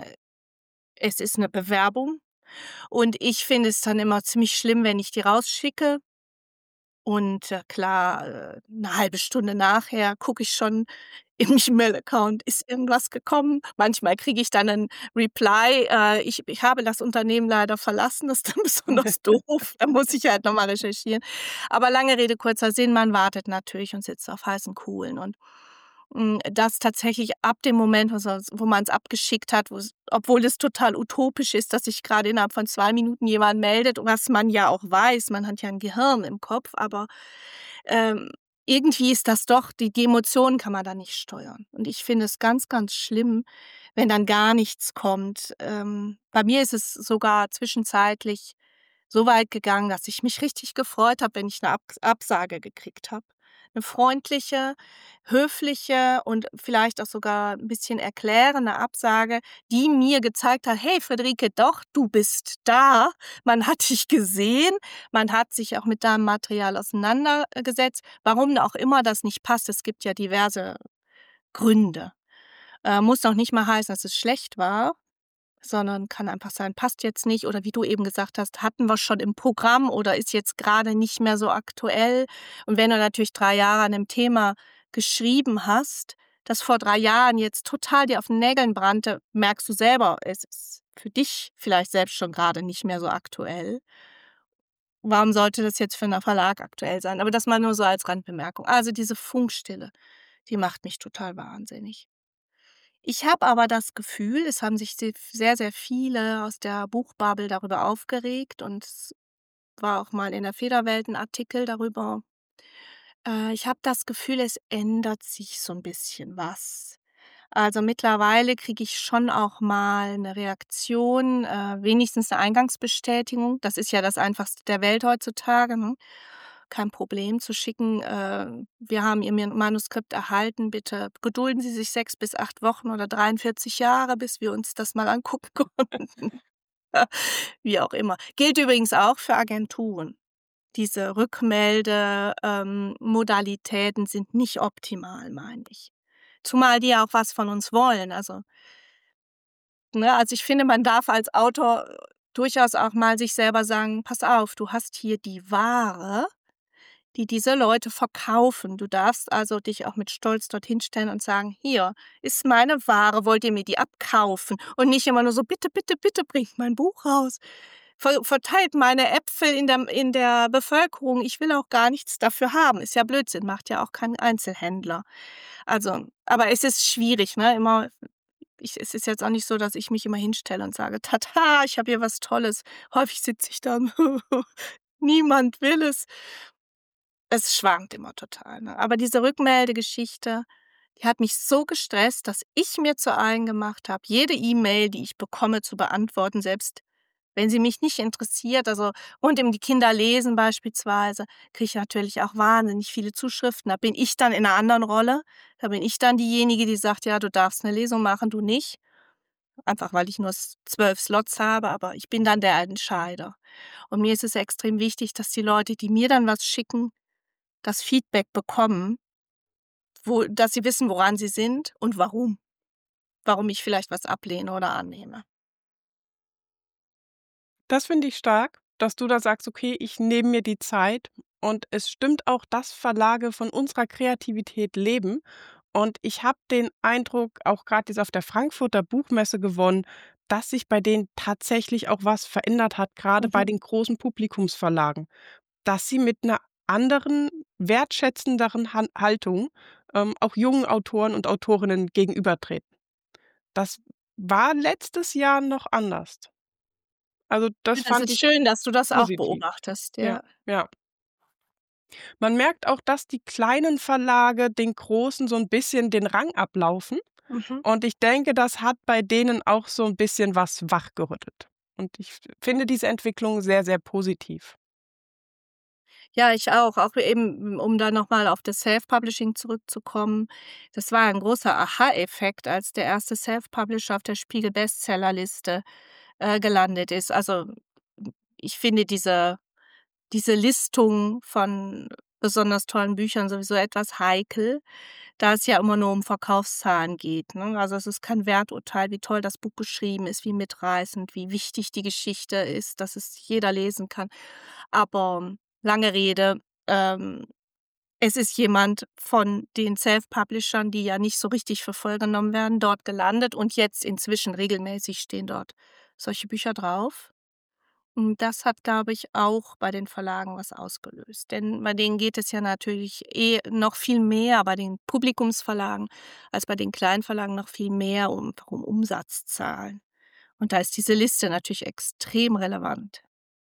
es ist 'ne Bewerbung. Und ich finde es dann immer ziemlich schlimm, wenn ich die rausschicke und, äh, klar, äh, 'ne halbe Stunde nachher gucke ich schon im E-Mail-Account, ist irgendwas gekommen? Manchmal kriege ich dann 'nen Reply, äh: „Ich ich habe das Unternehmen leider verlassen.“ Das ist dann besonders doof. Da muss ich halt noch mal recherchieren. Aber lange Rede, kurzer Sinn, man wartet natürlich und sitzt auf heißen Kohlen. Und, hm, das tatsächlich ab dem Moment, wo s wo man's abgeschickt hat, wo's obwohl es total utopisch ist, dass sich grade innerhalb von zwei Minuten jemand meldet, was man ja auch weiß, man hat ja 'n Gehirn im Kopf, aber, ähm, irgendwie ist das doch die die Emotionen kann man da nicht steuern. Und ich finde es ganz, ganz schlimm, wenn dann gar nichts kommt. Ähm, bei mir ist es sogar zwischenzeitlich so weit gegangen, dass ich mich richtig gefreut habe, wenn ich 'ne Abs Absage gekriegt habe. 'Ne freundliche, höfliche und vielleicht auch sogar 'n bisschen erklärende Absage, die mir gezeigt hat: „Hey Friederike, doch, du bist da. Man hat dich gesehen. Man hat sich auch mit deinem Material auseinandergesetzt.“ Warum auch immer das nicht passt, es gibt ja diverse Gründe. Äh, muss noch nicht mal heißen, dass es schlecht war, sondern kann einfach sein, passt jetzt nicht oder wie du eben gesagt hast, hatten wir schon im Programm oder ist jetzt grade nicht mehr so aktuell. Und wenn du natürlich drei Jahre an 'nem Thema geschrieben hast, das vor drei Jahren jetzt total dir auf 'n Nägeln brannte, merkst du selber, es ist für dich vielleicht selbst schon grade nicht mehr so aktuell. Warum sollte das jetzt für 'nen Verlag aktuell sein? Aber das mal nur so als Randbemerkung. Also, diese Funkstille, die macht mich total wahnsinnig. Ich habe aber das Gefühl, es haben sich se sehr, sehr viele aus der Buchbubble darüber aufgeregt und es war auch mal in der Federwelt 'n Artikel darüber. Äh, ich habe das Gefühl, es ändert sich so 'n bisschen was. Also, mittlerweile kriege ich schon auch mal 'ne Reaktion, äh, wenigstens 'ne Eingangsbestätigung. Das ist ja das Einfachste der Welt heutzutage, ne? kein Problem zu schicken, äh: „Wir haben Ihr Mi Manuskript erhalten, bitte gedulden Sie sich sechs bis acht Wochen oder dreiundvierzig Jahre, bis wir uns das mal angucken konnten.“ Wie auch immer. Gilt übrigens auch für Agenturen. Diese Rückmelde ähm, Modalitäten sind nicht optimal, meine ich. Zumal die ja auch was von uns wollen. Also ne, also ich finde, man darf als Autor äh, durchaus auch mal sich selber sagen: „Pass auf, du hast hier die Ware, die diese Leute verkaufen. Du darfst also dich auch mit Stolz dorthin stellen und sagen: ‚Hier ist meine Ware, wollt ihr mir die abkaufen?' Und nicht immer nur so: ‚Bitte, bitte, bitte bringt mein Buch raus. Ver verteilt meine Äpfel in der in der Bevölkerung. Ich will auch gar nichts dafür haben.“ Ist ja Blödsinn, macht ja auch kein Einzelhändler. Also aber es ist schwierig, ne, immer ich es ist jetzt auch nicht so, dass ich mich immer hinstelle und sage: „Tata, ich habe hier was Tolles.“ Häufig sitze ich dann: „Niemand will es.“ Es schwankt immer total, ne? Aber diese Rückmeldegeschichte, die hat mich so gestresst, dass ich mir zu eigen gemacht habe, jede E-Mail, die ich bekomme, zu beantworten, selbst wenn sie mich nicht interessiert. Also rund um die Kinder lesen beispielsweise, kriege ich natürlich auch wahnsinnig viele Zuschriften. Da bin ich dann in 'ner anderen Rolle. Da bin ich dann diejenige, die sagt: „Ja, du darfst 'ne Lesung machen, du nicht.“ Einfach weil ich nur s zwölf Slots habe, aber ich bin dann der Entscheider. Und mir ist es extrem wichtig, dass die Leute, die mir dann was schicken, das Feedback bekommen, wo dass sie wissen, woran sie sind und warum. Warum ich vielleicht was ablehne oder annehme. Das finde ich stark, dass du da sagst: „Okay, ich nehme mir die Zeit.“ Und es stimmt auch, dass Verlage von unserer Kreativität leben. Und ich habe den Eindruck, auch grad jetzt auf der Frankfurter Buchmesse gewonnen, dass sich bei denen tatsächlich auch was verändert hat, grade bei Mhm. den großen Publikumsverlagen. Dass sie mit 'ner anderen, wertschätzenderen Han Haltung, ähm, auch jungen Autoren und Autorinnen gegenübertreten. Das war letztes Jahr noch anders. Also, das Ja, das fand ist ich schön, dass du das auch positiv. beobachtest, Ja, ja. ja. Man merkt auch, dass die kleinen Verlage den großen so 'n bisschen den Rang ablaufen. Mhm. Und ich denke, das hat bei denen auch so 'n bisschen was wachgerüttelt. Und ich f finde diese Entwicklung sehr, sehr positiv. Ja, ich auch. Auch eben, um da noch mal auf das Self-Publishing zurückzukommen. Das war ein großer Aha-Effekt, als der erste Self-Publisher auf der Spiegel-Bestsellerliste, äh, gelandet ist. Also, ich finde diese diese Listung von besonders tollen Büchern sowieso etwas heikel, da es ja immer nur um Verkaufszahlen geht, ne? Also, es ist kein Werturteil, wie toll das Buch geschrieben ist, wie mitreißend, wie wichtig die Geschichte ist, dass es jeder lesen kann. Aber lange Rede, ähm, es ist jemand von den Self-Publishern, die ja nicht so richtig für voll genommen werden, dort gelandet und jetzt inzwischen regelmäßig stehen dort solche Bücher drauf. Und das hat, glaube ich, auch bei den Verlagen was ausgelöst. Denn bei denen geht es ja natürlich eh noch viel mehr bei den Publikumsverlagen als bei den Kleinverlagen noch viel mehr um um Umsatzzahlen. Und da ist diese Liste natürlich extrem relevant.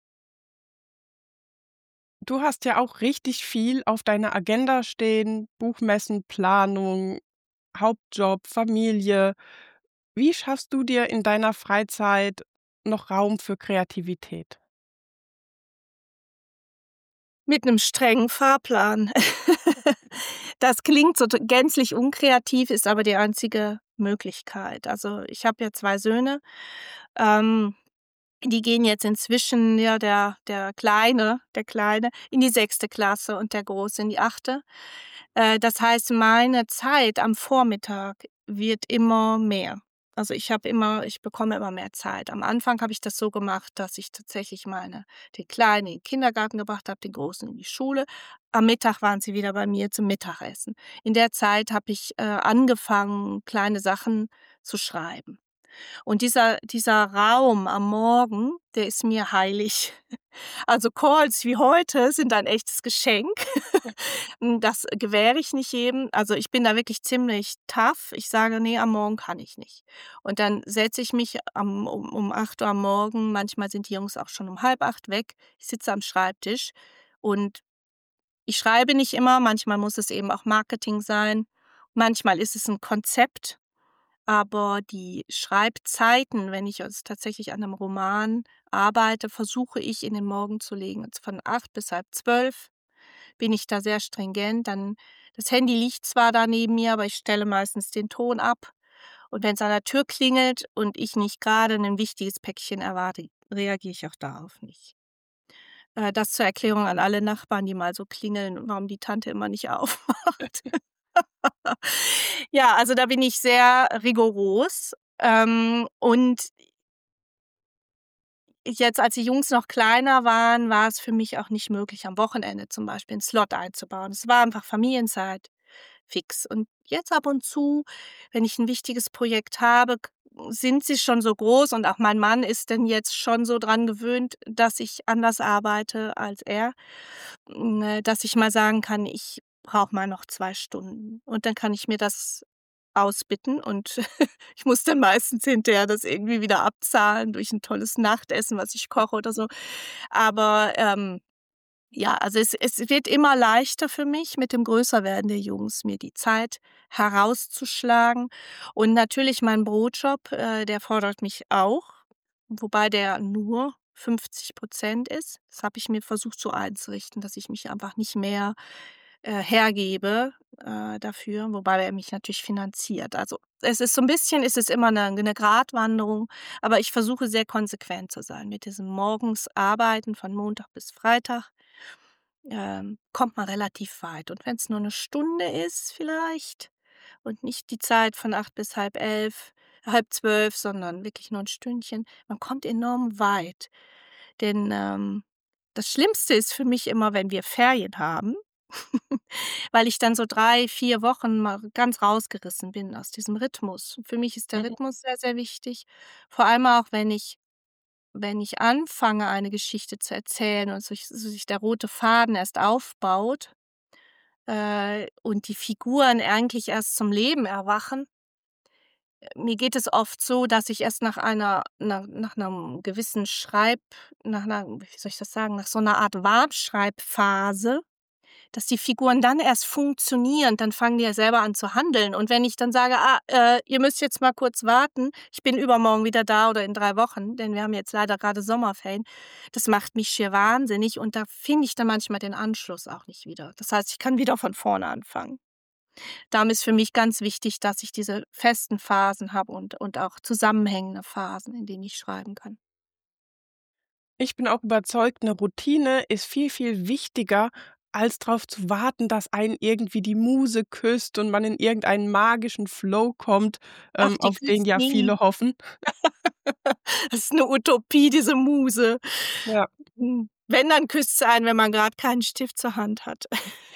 Du hast ja auch richtig viel auf deiner Agenda stehen, Buchmessen, Planung, Hauptjob, Familie. Wie schaffst du dir in deiner Freizeit noch Raum für Kreativität? Mit 'nem strengen Fahrplan. Das klingt so t gänzlich unkreativ, ist aber die einzige Möglichkeit. Also, ich habe ja zwei Söhne, ähm, die gehen jetzt inzwischen ja, der der Kleine der Kleine in die sechste Klasse und der Große in die achte Äh, das heißt, meine Zeit am Vormittag wird immer mehr. Also, ich habe immer ich bekomme immer mehr Zeit. Am Anfang habe ich das so gemacht, dass ich tatsächlich meine den Kleinen in den Kindergarten gebracht habe, den Großen in die Schule. Am Mittag waren sie wieder bei mir zum Mittagessen. In der Zeit habe ich, äh, angefangen, kleine Sachen zu schreiben. Und dieser dieser Raum am Morgen, der ist mir heilig. Also, Calls wie heute sind ein echtes Geschenk. Hm, das gewähre ich nicht jedem. Also, ich bin da wirklich ziemlich tough. Ich sage: „Ne, am Morgen kann ich nicht.“ Und dann setze ich mich am um um acht Uhr am Morgen manchmal sind die Jungs auch schon um halb acht weg. Ich sitze am Schreibtisch und ich schreibe nicht immer, manchmal muss es eben auch Marketing sein. Manchmal ist es 'n Konzept, aber die Schreibzeiten, wenn ich jetzt tatsächlich an 'nem Roman arbeite, versuche ich in den Morgen zu legen, jetzt von acht bis halb zwölf. bin ich da sehr stringent. Dann das Handy liegt zwar da neben mir, aber ich stelle meistens den Ton ab. Und wenn's an der Tür klingelt und ich nicht grade 'nen wichtiges Päckchen erwarte, reagiere ich auch darauf nicht. Äh, das zur Erklärung an alle Nachbarn, die mal so klingeln und warum die Tante immer nicht aufmacht. Ja, also da bin ich sehr rigoros, ähm, und jetzt, als die Jungs noch kleiner waren, war es für mich auch nicht möglich, am Wochenende zum Beispiel 'n Slot einzubauen. Es war einfach Familienzeit fix. Und jetzt ab und zu, wenn ich 'n wichtiges Projekt habe, k sind sie schon so groß und auch mein Mann ist denn jetzt schon so dran gewöhnt, dass ich anders arbeite als er, hm, äh, dass ich mal sagen kann: „Ich brauche mal noch zwei Stunden.“ Und dann kann ich mir das ausbitten und ich muss dann meistens hinterher das irgendwie wieder abzahlen durch 'n tolles Nachtessen, was ich koche oder so. Aber, ähm, ja, also es es wird immer leichter für mich mit dem Größerwerden der Jungs, mir die Zeit herauszuschlagen. Und natürlich mein Brotjob, äh, der fordert mich auch, wobei der nur fünfzig Prozent ist. Das habe ich mir versucht so einzurichten, dass ich mich einfach nicht mehr, äh, hergebe, äh, dafür, wobei er mich natürlich finanziert. Also, es ist so 'n bisschen ist es immer 'ne 'ne Gratwanderung, aber ich versuche sehr konsequent zu sein mit diesem morgens Arbeiten von Montag bis Freitag, ähm, kommt man relativ weit. Und wenn's nur 'ne Stunde ist vielleicht und nicht die Zeit von acht bis halb elf, halb zwölf, sondern wirklich nur 'n Stündchen, man kommt enorm weit. Denn, ähm, das Schlimmste ist für mich immer, wenn wir Ferien haben, weil ich dann so drei, vier Wochen mal ganz rausgerissen bin aus diesem Rhythmus. Für mich ist der Mhm. Rhythmus sehr, sehr wichtig, vor allem auch, wenn ich wenn ich anfange, eine Geschichte zu erzählen und sich so sich der rote Faden erst aufbaut, äh, und die Figuren eigentlich erst zum Leben erwachen äh, mir geht es oft so, dass ich erst nach einer na nach 'nem gewissen Schreib nach 'ner wie soll ich das sagen, nach so 'ner Art Warmschreibphase, dass die Figuren dann erst funktionieren, dann fangen die ja selber an zu handeln. Und wenn ich dann sage: „Ah, äh, ihr müsst jetzt mal kurz warten, ich bin übermorgen wieder da oder in drei Wochen“, denn wir haben jetzt leider grade Sommerferien, das macht mich schier wahnsinnig und da finde ich dann manchmal den Anschluss auch nicht wieder. Das heißt, ich kann wieder von vorne anfangen. Darum ist für mich ganz wichtig, dass ich diese festen Phasen habe und und auch zusammenhängende Phasen, in denen ich schreiben kann. Ich bin auch überzeugt, 'ne Routine ist viel, viel wichtiger, als drauf zu warten, dass einen irgendwie die Muse küsst und man in irgendeinen magischen Flow kommt, Ach, ähm, die auf den küsst ja nie. viele hoffen. Das ist 'ne Utopie, diese Muse. Ja. Hm, wenn, dann küsst sie einen, wenn man grad keinen Stift zur Hand hat.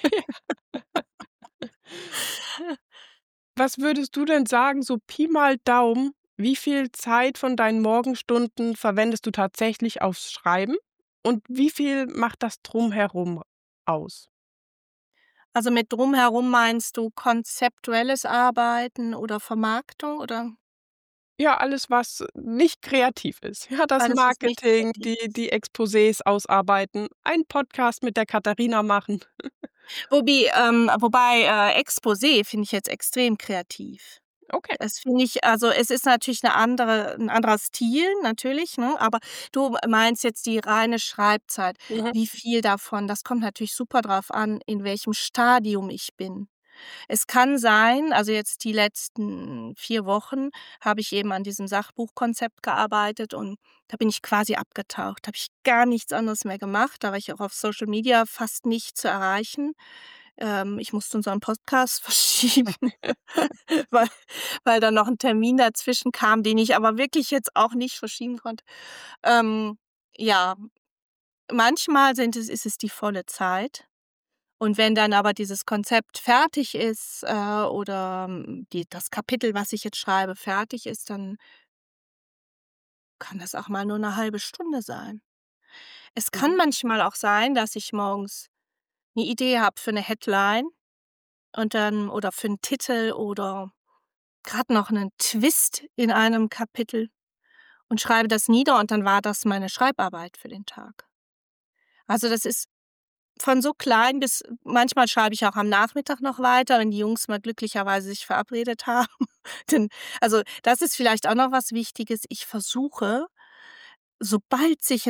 Was würdest du denn sagen, so Pi mal Daumen, wie viel Zeit von deinen Morgenstunden verwendest du tatsächlich aufs Schreiben und wie viel macht das Drumherum aus? Also, mit Drumherum meinst du konzeptuelles Arbeiten oder Vermarktung, oder? Ja, alles, was nicht kreativ ist. Ja, das Alles, was nicht Marketing, kreativ die ist. die Exposés ausarbeiten, einen Podcast mit der Katharina machen. Wobi ähm, wobei, äh, Exposé finde ich jetzt extrem kreativ. Okay. Das finde ich also, es ist natürlich 'ne andere 'n anderer Stil natürlich, ne? Aber du meinst jetzt die reine Schreibzeit. Mhm. Wie viel davon? Das kommt natürlich super drauf an, in welchem Stadium ich bin. Es kann sein also, jetzt die letzten vier Wochen habe ich eben an diesem Sachbuchkonzept gearbeitet und da bin ich quasi abgetaucht. Da habe ich gar nichts anderes mehr gemacht. Da war ich auch auf Social Media fast nicht zu erreichen. Ähm, ich musste unseren Podcast verschieben, weil weil da noch 'n Termin dazwischen kam, den ich aber wirklich jetzt auch nicht verschieben konnte. Ähm, ja, manchmal sind es ist es die volle Zeit. Und wenn dann aber dieses Konzept fertig ist, äh, oder, hm, die das Kapitel, was ich jetzt schreibe, fertig ist, dann kann das auch mal nur 'ne halbe Stunde sein. Es kann Mhm. manchmal auch sein, dass ich morgens 'ne Idee habe für 'ne Headline und dann oder für 'n Titel oder grad noch 'nen Twist in einem Kapitel und schreibe das nieder und dann war das meine Schreibarbeit für den Tag. Also, das ist von so klein bis manchmal schreibe ich auch am Nachmittag noch weiter, wenn die Jungs mal glücklicherweise sich verabredet haben. Denn also, das ist vielleicht auch noch was Wichtiges. Ich versuche, sobald sich 'nen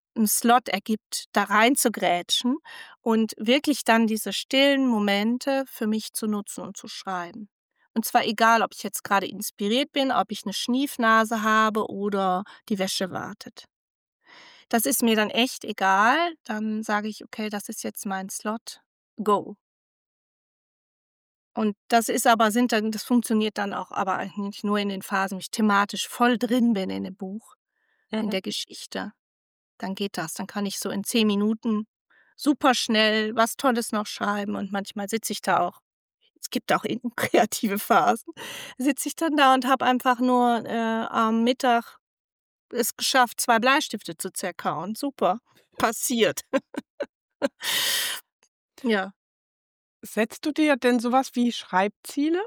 'n Slot ergibt, da reinzugrätschen und wirklich dann diese stillen Momente für mich zu nutzen und zu schreiben. Und zwar egal, ob ich jetzt grade inspiriert bin, ob ich 'ne Schniefnase habe oder die Wäsche wartet. Das ist mir dann echt egal. Dann sage ich: „Okay, das ist jetzt mein Slot. Go.“ Und das ist aber sind dann das funktioniert dann auch aber eigentlich nur in den Phasen, wo ich thematisch voll drin bin in dem Buch, in Mhm. der Geschichte. Dann geht das. Dann kann ich so in zehn Minuten super schnell was Tolles noch schreiben und manchmal sitze ich da auch es gibt auch eben kreative Phasen, sitze ich dann da und habe einfach nur, äh, am Mittag es geschafft, zwei Bleistifte zu zerkauen. Super, passiert. Ja. Setzt du dir denn so was wie Schreibziele?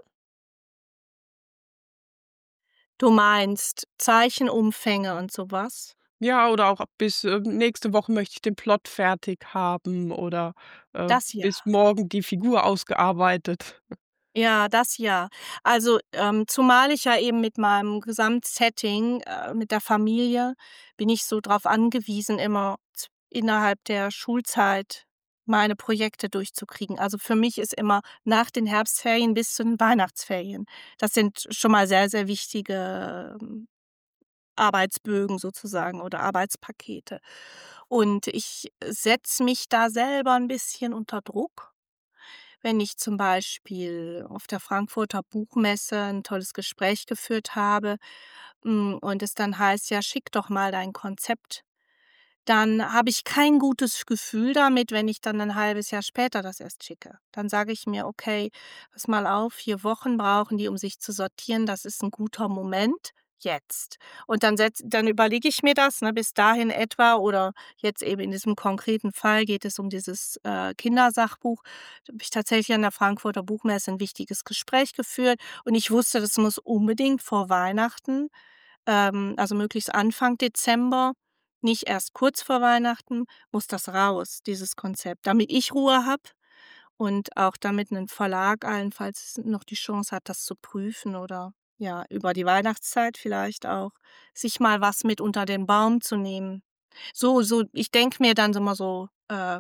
Du meinst Zeichenumfänge und so was? Ja, oder auch bis, ähm, nächste Woche möchte ich den Plot fertig haben oder, äh, Das ja. bis morgen die Figur ausgearbeitet. Ja, das ja. Also, ähm, zumal ich ja eben mit meinem Gesamtsetting, äh, mit der Familie bin ich so drauf angewiesen, immer z innerhalb der Schulzeit meine Projekte durchzukriegen. Also, für mich ist immer nach den Herbstferien bis zu den Weihnachtsferien. Das sind schon mal sehr, sehr wichtige, ähm, Arbeitsbögen sozusagen oder Arbeitspakete. Und ich setze mich da selber 'n bisschen unter Druck, wenn ich zum Beispiel auf der Frankfurter Buchmesse 'n tolles Gespräch geführt habe, hm, und es dann heißt: „Ja, schick doch mal dein Konzept.“ Dann habe ich kein gutes Gefühl damit, wenn ich dann 'n halbes Jahr später das erst schicke. Dann sage ich mir: „Okay, pass mal auf, vier Wochen brauchen die, um sich zu sortieren. Das ist 'n guter Moment jetzt.“ Und dann setz dann überlege ich mir das, ne, bis dahin etwa oder jetzt eben in diesem konkreten Fall geht es um dieses, äh, Kindersachbuch. Da habe ich tatsächlich an der Frankfurter Buchmesse 'n wichtiges Gespräch geführt und ich wusste, das muss unbedingt vor Weihnachten, ähm, also möglichst Anfang Dezember, nicht erst kurz vor Weihnachten, muss das raus, dieses Konzept, damit ich Ruhe habe und auch damit 'nen Verlag allenfalls noch die Chance hat, das zu prüfen oder, ja, über die Weihnachtszeit vielleicht auch sich mal was mit unter den Baum zu nehmen. So so ich denke mir dann immer so, äh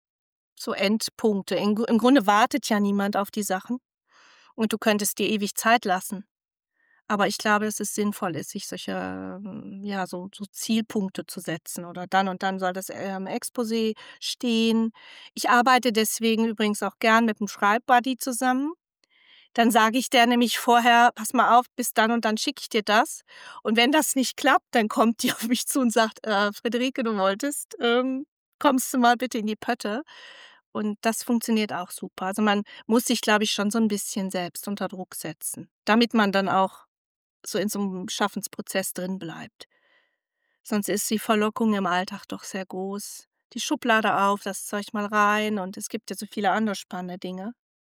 so Endpunkte. Im Gru im Grunde wartet ja niemand auf die Sachen und du könntest dir ewig Zeit lassen. Aber ich glaube, dass es sinnvoll ist, sich solche, ähm, ja, so so Zielpunkte zu setzen oder dann und dann soll das, ähm, Exposé stehen. Ich arbeite deswegen übrigens auch gern mit 'm Schreibbuddy zusammen. Dann sage ich der nämlich vorher: „Pass mal auf, bis dann und dann schicke ich dir das.“ Und wenn das nicht klappt, dann kommt die auf mich zu und sagt: „Äh, Friederike, du wolltest, ähm kommst du mal bitte in die Pötte?“ Und das funktioniert auch super. Also, man muss sich, glaube ich, schon so 'n bisschen selbst unter Druck setzen, damit man dann auch so in so 'nem Schaffensprozess drin bleibt. Sonst ist die Verlockung im Alltag doch sehr groß. Die Schublade auf, das Zeug mal rein und es gibt ja so viele andere spannende Dinge.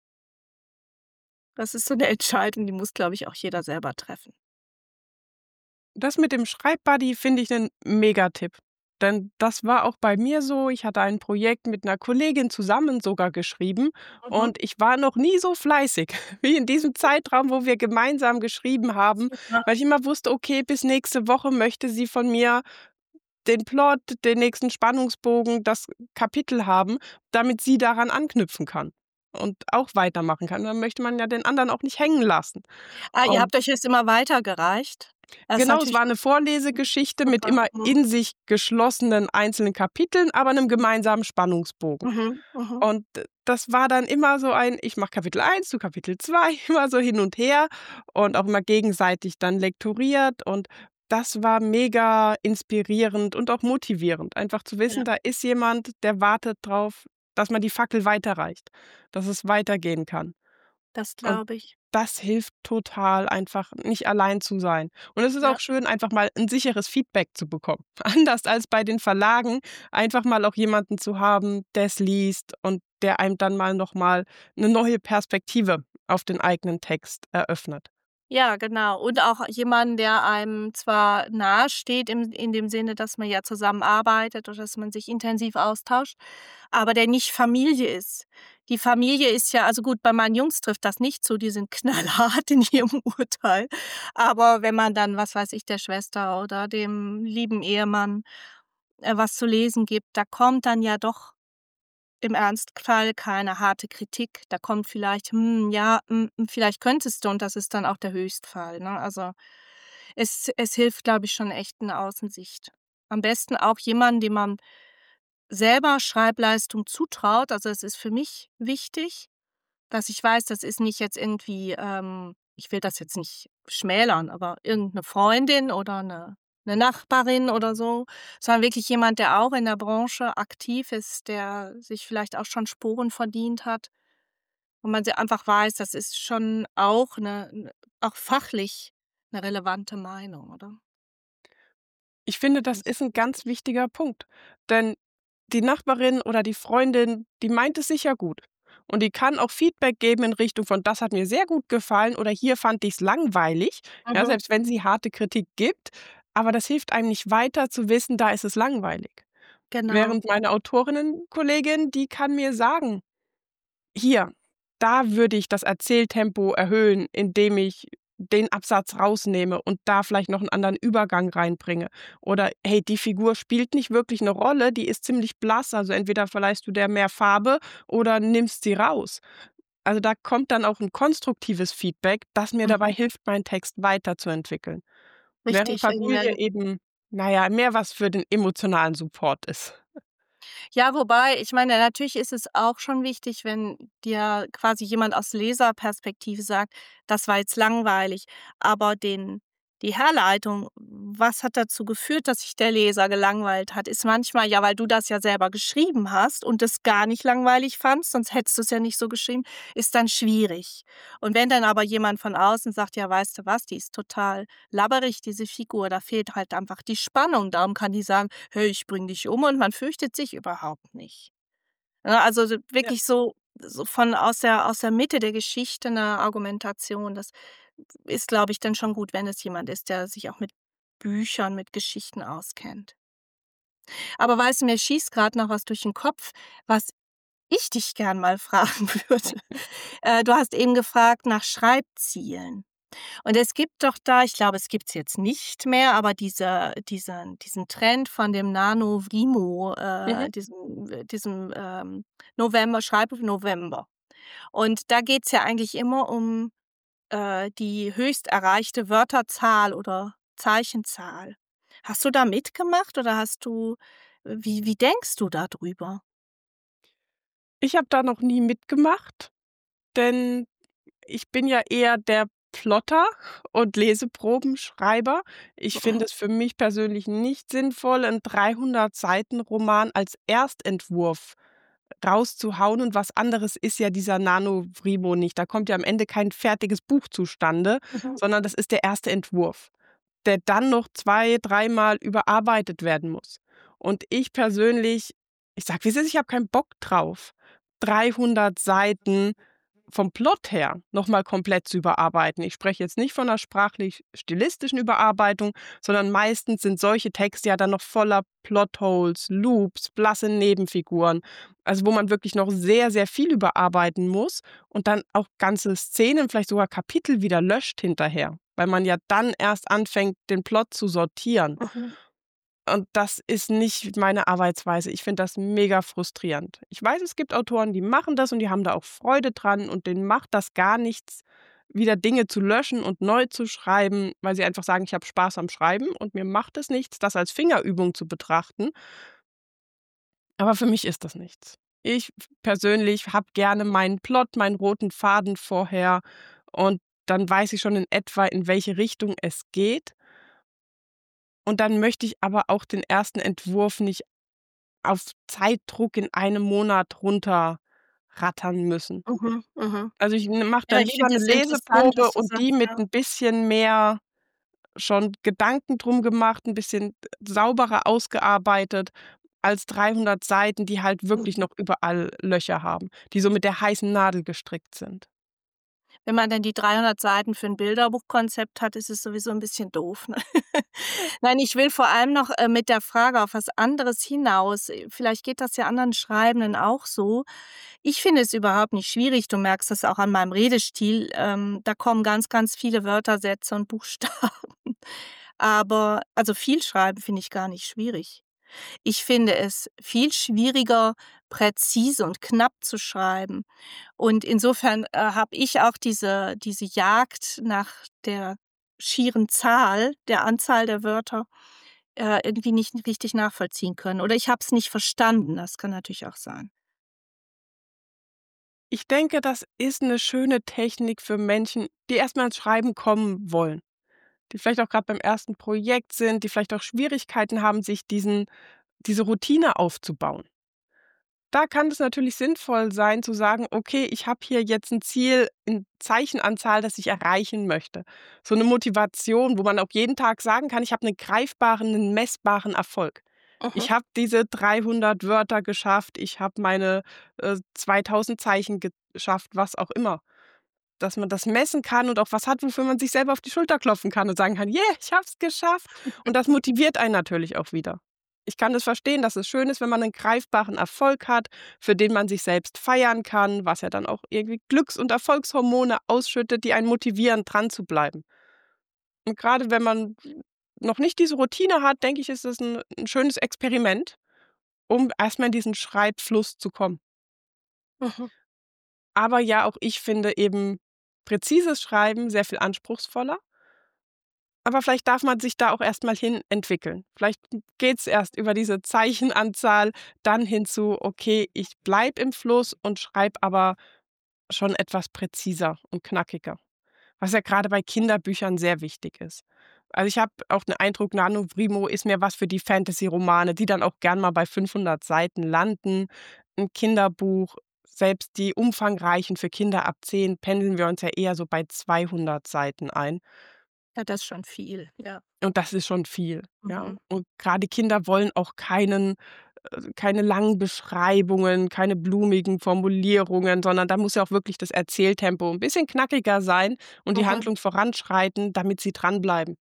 Das ist so 'ne Entscheidung, die muss, glaube ich, auch jeder selber treffen. Das mit dem Schreibbuddy finde ich 'nen Megatipp. Denn das war auch bei mir so. Ich hatte ein Projekt mit 'ner Kollegin zusammen sogar geschrieben Mhm. und ich war noch nie so fleißig wie in diesem Zeitraum, wo wir gemeinsam geschrieben haben, Super. weil ich immer wusste: „Okay, bis nächste Woche möchte sie von mir den Plot, den nächsten Spannungsbogen, das Kapitel haben, damit sie daran anknüpfen kann und auch weitermachen kann.“ Dann möchte man ja den anderen auch nicht hängen lassen. Ah, ihr Und habt euch das immer weitergereicht? Das ist Genau, es natürlich war 'ne Vorlesegeschichte mit super. immer Mhm. in sich geschlossenen einzelnen Kapiteln, aber 'nem gemeinsamen Spannungsbogen. Mhm, mhm. Und d das war dann immer so ein ich mache Kapitel eins, du Kapitel zwei, immer so hin und her und auch immer gegenseitig dann lektoriert. Und das war mega inspirierend und auch motivierend, einfach zu wissen, Ja. da ist jemand, der wartet drauf, dass man die Fackel weiterreicht, dass es weitergehen kann. Das Und glaube ich. das hilft total, einfach nicht allein zu sein. Und es ist Ja. auch schön, einfach mal 'n sicheres Feedback zu bekommen. Anders als bei den Verlagen, einfach mal auch jemanden zu haben, der's liest und der einem dann mal noch mal 'ne neue Perspektive auf den eigenen Text eröffnet. Ja, genau. Und auch jemanden, der einem zwar nahesteht im in dem Sinne, dass man ja zusammenarbeitet oder dass man sich intensiv austauscht, aber der nicht Familie ist. Die Familie ist ja also gut, bei meinen Jungs trifft das nicht zu, die sind knallhart in ihrem Urteil. Aber wenn man dann, was weiß ich, der Schwester oder dem lieben Ehemann äh, was zu lesen gibt, da kommt dann ja doch im Ernstfall keine harte Kritik. Da kommt vielleicht: „Hm, ja, hm, hm, vielleicht könntest du“, und das ist dann auch der Höchstfall, ne? Also, es es hilft, glaube ich, schon echt 'ne Außensicht. Am besten auch jemanden, dem man selber Schreibleistung zutraut. Also, es ist für mich wichtig, dass ich weiß, das ist nicht jetzt irgendwie, ähm ich will das jetzt nicht schmälern, aber irgend 'ne Freundin oder 'ne 'ne Nachbarin oder so, sondern wirklich jemand, der auch in der Branche aktiv ist, der sich vielleicht auch schon Sporen verdient hat, wo man se einfach weiß, das ist schon auch 'ne 'ne auch fachlich 'ne relevante Meinung, oder? Ich finde, das ist 'n ganz wichtiger Punkt, denn die Nachbarin oder die Freundin, die meint es sicher gut. Und die kann auch Feedback geben in Richtung von: „Das hat mir sehr gut gefallen“ oder „Hier fand ich's langweilig“, ja, Mhm. selbst wenn sie harte Kritik gibt. Aber das hilft einem nicht weiter zu wissen, da ist es langweilig. Genau. Während meine Autorinnenkollegin, die kann mir sagen: „Hier, da würde ich das Erzähltempo erhöhen, indem ich den Absatz rausnehme und da vielleicht noch 'n anderen Übergang reinbringe.“ Oder: „Hey, die Figur spielt nicht wirklich 'ne Rolle, die ist ziemlich blass, also entweder verleihst du der mehr Farbe oder nimmst sie raus.“ Also, da kommt dann auch 'n konstruktives Feedback, das mir dabei Mhm. hilft, meinen Text weiterzuentwickeln. Während Richtig, Familie irgendwann eben, na ja, mehr was für den emotionalen Support ist. Ja, wobei, ich meine, natürlich ist es auch schon wichtig, wenn dir quasi jemand aus Leserperspektive sagt: „Das war jetzt langweilig“, aber den die Herleitung, was hat dazu geführt, dass sich der Leser gelangweilt hat, ist manchmal: „Ja, weil du das ja selber geschrieben hast und das gar nicht langweilig fandst, sonst hättest du's ja nicht so geschrieben“, ist dann schwierig. Und wenn dann aber jemand von außen sagt: „Ja, weißt du was, die ist total labberig, diese Figur, da fehlt halt einfach die Spannung, darum kann die sagen: ‚Hey, ich bringe dich um,‘ und man fürchtet sich überhaupt nicht.“ Ne, also so Ja. wirklich so so von aus der aus der Mitte der Geschichte 'ne Argumentation, das ist, glaube ich, dann schon gut, wenn es jemand ist, der sich auch mit Büchern, mit Geschichten auskennt. Aber weißt du, mir schießt grad noch was durch 'n Kopf, was ich dich gern mal fragen würde. Äh, du hast eben gefragt nach Schreibzielen. Und es gibt doch da ich glaube, es gibt's jetzt nicht mehr, aber diese diesen diesen Trend von dem NaNoWriMo, Mhm. äh, diesem diesem, ähm, November Schreib-November. Und da geht's ja eigentlich immer um, äh, die höchst erreichte Wörterzahl oder Zeichenzahl. Hast du da mitgemacht oder hast du wie wie denkst du da drüber? Ich habe da noch nie mitgemacht, denn ich bin ja eher der Plotter und Leseprobenschreiber. Ich finde Mhm. es für mich persönlich nicht sinnvoll, 'n dreihundert Seiten Roman als Erstentwurf rauszuhauen und was anderes ist ja dieser NaNoWriMo nicht. Da kommt ja am Ende kein fertiges Buch zustande, Mhm. sondern das ist der erste Entwurf, der dann noch zwei, dreimal überarbeitet werden muss. Und ich persönlich ich sage, wie's ist, ich habe keinen Bock drauf, dreihundert Seiten vom Plot her noch mal komplett zu überarbeiten. Ich spreche jetzt nicht von 'ner sprachlich-stilistischen Überarbeitung, sondern meistens sind solche Texte ja dann noch voller Plotholes, Loops, blasse Nebenfiguren, also wo man wirklich noch sehr, sehr viel überarbeiten muss und dann auch ganze Szenen, vielleicht sogar Kapitel wieder löscht hinterher, weil man ja dann erst anfängt, den Plot zu sortieren. Mhm. Und das ist nicht meine Arbeitsweise. Ich finde das mega frustrierend. Ich weiß, es gibt Autoren, die machen das und die haben da auch Freude dran und denen macht das gar nichts, wieder Dinge zu löschen und neu zu schreiben, weil sie einfach sagen: „Ich habe Spaß am Schreiben und mir macht es nichts, das als Fingerübung zu betrachten.“ Aber für mich ist das nichts. Ich f persönlich habe gerne meinen Plot, meinen roten Faden vorher und dann weiß ich schon in etwa, in welche Richtung es geht. Und dann möchte ich aber auch den ersten Entwurf nicht auf Zeitdruck in einem Monat runterrattern müssen. Mhm, mhm. Also, ich n mache Ja, dann ich lieber finde 'ne es interessant, Leseprobe was du und die sagst, mit ja. 'n bisschen mehr schon Gedanken drum gemacht, 'n bisschen sauberer ausgearbeitet als dreihundert Seiten, die halt wirklich Mhm. noch überall Löcher haben, die so mit der heißen Nadel gestrickt sind. Wenn man dann die dreihundert Seiten für 'n Bilderbuchkonzept hat, ist es sowieso 'n bisschen doof, ne? Nein, ich will vor allem noch, äh, mit der Frage auf was anderes hinaus. Äh, vielleicht geht das ja anderen Schreibenden auch so. Ich finde es überhaupt nicht schwierig, du merkst das auch an meinem Redestil, ähm, da kommen ganz, ganz viele Wörter, Sätze und Buchstaben. Aber also viel schreiben finde ich gar nicht schwierig. Ich finde es viel schwieriger, präzise und knapp zu schreiben. Und insofern, äh, habe ich auch diese diese Jagd nach der schieren Zahl, der Anzahl der Wörter, äh, irgendwie nicht richtig nachvollziehen können. Oder ich habe es nicht verstanden, das kann natürlich auch sein. Ich denke, das ist 'ne schöne Technik für Menschen, die erst mal ins Schreiben kommen wollen, die vielleicht auch grad beim ersten Projekt sind, die vielleicht auch Schwierigkeiten haben, sich diesen diese Routine aufzubauen. Da kann es natürlich sinnvoll sein zu sagen: „Okay, ich habe hier jetzt 'n Ziel in Zeichenanzahl, das ich erreichen möchte.“ So 'ne Motivation, wo man auch jeden Tag sagen kann: „Ich habe 'nen greifbaren, 'nen messbaren Erfolg. Mhm. Ich habe diese dreihundert Wörter geschafft, ich habe meine, äh, zweitausend Zeichen geschafft“, was auch immer. Dass man das messen kann und auch was hat, wofür man sich selber auf die Schulter klopfen kann und sagen kann: „Yeah, ich habe es geschafft.“ Und das motiviert einen natürlich auch wieder. Ich kann es verstehen, dass es schön ist, wenn man 'nen greifbaren Erfolg hat, für den man sich selbst feiern kann, was ja dann auch irgendwie Glücks und Erfolgshormone ausschüttet, die einen motivieren, dran zu bleiben. Und grade wenn man noch nicht diese Routine hat, denke ich, ist es 'n 'n schönes Experiment, um erst mal in diesen Schreibfluss zu kommen. Mhm. Aber ja, auch ich finde eben präzises Schreiben sehr viel anspruchsvoller. Aber vielleicht darf man sich da auch erst mal hin entwickeln. Vielleicht geht's erst über diese Zeichenanzahl dann hinzu: „Okay, ich bleibe im Fluss und schreibe aber schon etwas präziser und knackiger.“ Was ja grade bei Kinderbüchern sehr wichtig ist. Also, ich habe auch den Eindruck, NaNoWriMo ist mehr was für die Fantasy-Romane, die dann auch gern mal bei fünfhundert Seiten landen. 'N Kinderbuch, selbst die umfangreichen für Kinder ab zehn, pendeln wir uns ja eher so bei zweihundert Seiten ein. Ja, das ist schon viel, ja. Und das ist schon viel, ja. Mhm. Und grade Kinder wollen auch keinen äh, keine langen Beschreibungen, keine blumigen Formulierungen, sondern da muss ja auch wirklich das Erzähltempo 'n bisschen knackiger sein und die Mhm. Handlung voranschreiten, damit sie dranbleiben.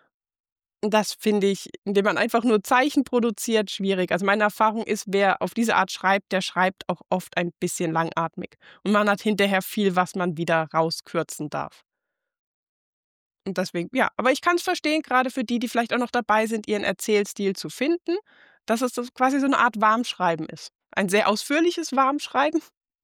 Und das finde ich, indem man einfach nur Zeichen produziert, schwierig. Also, meine Erfahrung ist, wer auf diese Art schreibt, der schreibt auch oft ein bisschen langatmig. Und man hat hinterher viel, was man wieder rauskürzen darf. Und deswegen ja, aber ich kann's verstehen, grade für die, die vielleicht auch noch dabei sind, ihren Erzählstil zu finden, dass es das quasi so 'ne Art Warmschreiben ist. Ein sehr ausführliches Warmschreiben,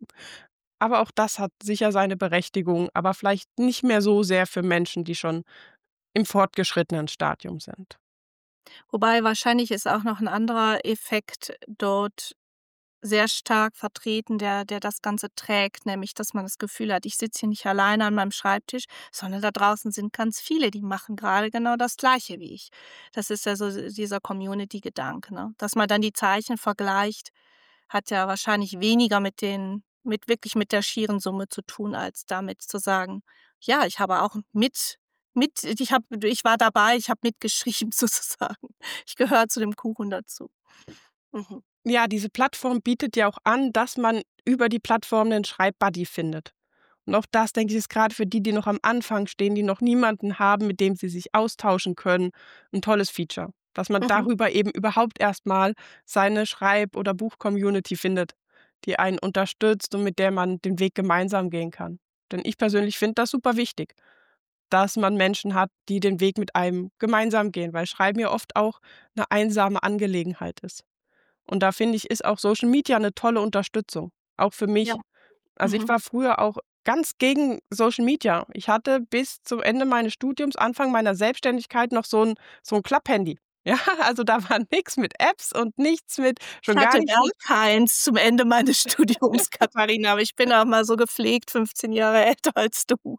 aber auch das hat sicher seine Berechtigung, aber vielleicht nicht mehr so sehr für Menschen, die schon im fortgeschrittenen Stadium sind. Wobei wahrscheinlich ist auch noch 'n anderer Effekt dort sehr stark vertreten, der der das Ganze trägt, nämlich, dass man das Gefühl hat: „Ich sitze hier nicht alleine an meinem Schreibtisch, sondern da draußen sind ganz viele, die machen grade genau das Gleiche wie ich.“ Das ist ja so dieser Community-Gedanke, ne? Dass man dann die Zeichen vergleicht, hat ja wahrscheinlich weniger mit den mit wirklich mit der schieren Summe zu tun, als damit zu sagen: „Ja, ich habe auch mit mit ich habe ich war dabei, ich habe mitgeschrieben sozusagen. Ich gehöre zu dem Kuchen dazu.“ Mhm. Ja, diese Plattform bietet ja auch an, dass man über die Plattform 'nen Schreibbuddy findet. Und auch das, denke ich, ist grad für die, die noch am Anfang stehen, die noch niemanden haben, mit dem sie sich austauschen können, 'n tolles Feature. Dass man Mhm. darüber eben überhaupt erst mal seine Schreib oder Buch-Community findet, die einen unterstützt und mit der man den Weg gemeinsam gehen kann. Denn ich persönlich finde das super wichtig, dass man Menschen hat, die den Weg mit einem gemeinsam gehen, weil Schreiben ja oft auch 'ne einsame Angelegenheit ist. Und da finde ich, ist auch Social Media 'ne tolle Unterstützung, auch für Ja. mich. Also, ich Mhm. war früher auch ganz gegen Social Media. Ich hatte bis zum Ende meines Studiums, Anfang meiner Selbstständigkeit noch so 'n so 'n Klapphandy. Ja, also, da war nix mit Apps und nichts mit Ich schon gar hatte nicht gar mit keins zum Ende meines Studiums, Katharina, aber ich bin auch mal so gepflegt fünfzehn Jahre älter als du.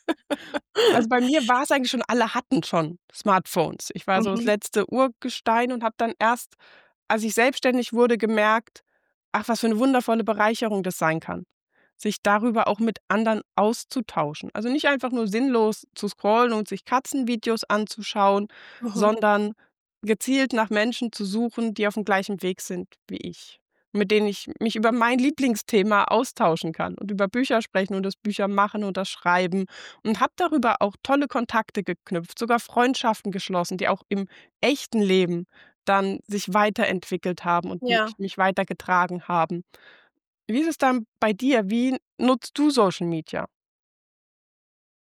Also, bei mir war's eigentlich schon alle hatten schon Smartphones. Ich war so das Mhm. letzte Urgestein und habe dann erst, als ich selbstständig wurde, gemerkt: „Ach, was für 'ne wundervolle Bereicherung das sein kann“, sich darüber auch mit anderen auszutauschen. Also, nicht einfach nur sinnlos zu scrollen und sich Katzenvideos anzuschauen, Mhm. sondern gezielt nach Menschen zu suchen, die aufm gleichen Weg sind wie ich, mit denen ich mich über mein Lieblingsthema austauschen kann und über Bücher sprechen und das Büchermachen und das Schreiben und habe darüber auch tolle Kontakte geknüpft, sogar Freundschaften geschlossen, die auch im echten Leben dann sich weiterentwickelt haben und Ja. mich mich weitergetragen haben. Wie ist es dann bei dir? Wie nutzt du Social Media?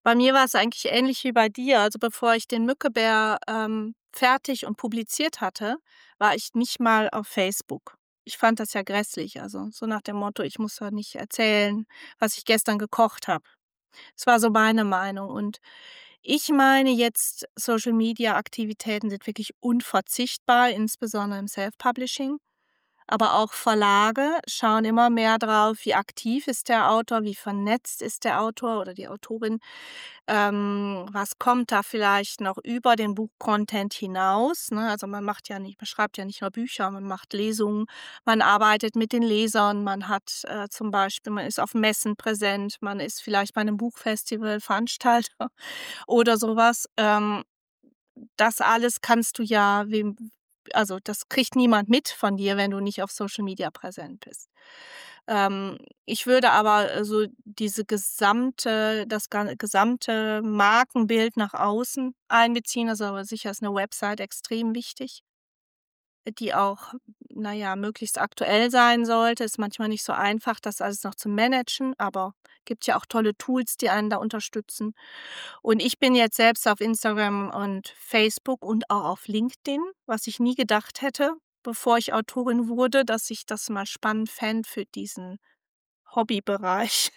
Bei mir war es eigentlich ähnlich wie bei dir. Also, bevor ich den Mückebär, ähm, fertig und publiziert hatte, war ich nicht mal auf Facebook. Ich fand das ja grässlich, also so nach dem Motto: „Ich muss doch nicht erzählen, was ich gestern gekocht habe." Das war so meine Meinung und ich meine jetzt, Social-Media-Aktivitäten sind wirklich unverzichtbar, insbesondere im Self-Publishing. Aber auch Verlage schauen immer mehr drauf, wie aktiv ist der Autor, wie vernetzt ist der Autor oder die Autorin. Ähm, was kommt da vielleicht noch über den Buchcontent hinaus, ne? Also, man macht ja nicht man schreibt ja nicht nur Bücher, man macht Lesungen, man arbeitet mit den Lesern, man hat, äh, zum Beispiel man ist auf Messen präsent, man ist vielleicht bei 'nem Buchfestival Veranstalter oder so was. Ähm, das alles kannst du ja wem also, das kriegt niemand mit von dir, wenn du nicht auf Social Media präsent bist. Ähm, ich würde aber, äh, so diese gesamte das ga gesamte Markenbild nach außen einbeziehen. Also, aber sicher ist 'ne Website extrem wichtig die auch, na ja, möglichst aktuell sein sollte. Ist manchmal nicht so einfach, das alles noch zu managen, aber gibt ja auch tolle Tools, die einen da unterstützen. Und ich bin jetzt selbst auf Instagram und Facebook und auch auf LinkedIn, was ich nie gedacht hätte, bevor ich Autorin wurde, dass ich das mal spannend fände für diesen Hobbybereich.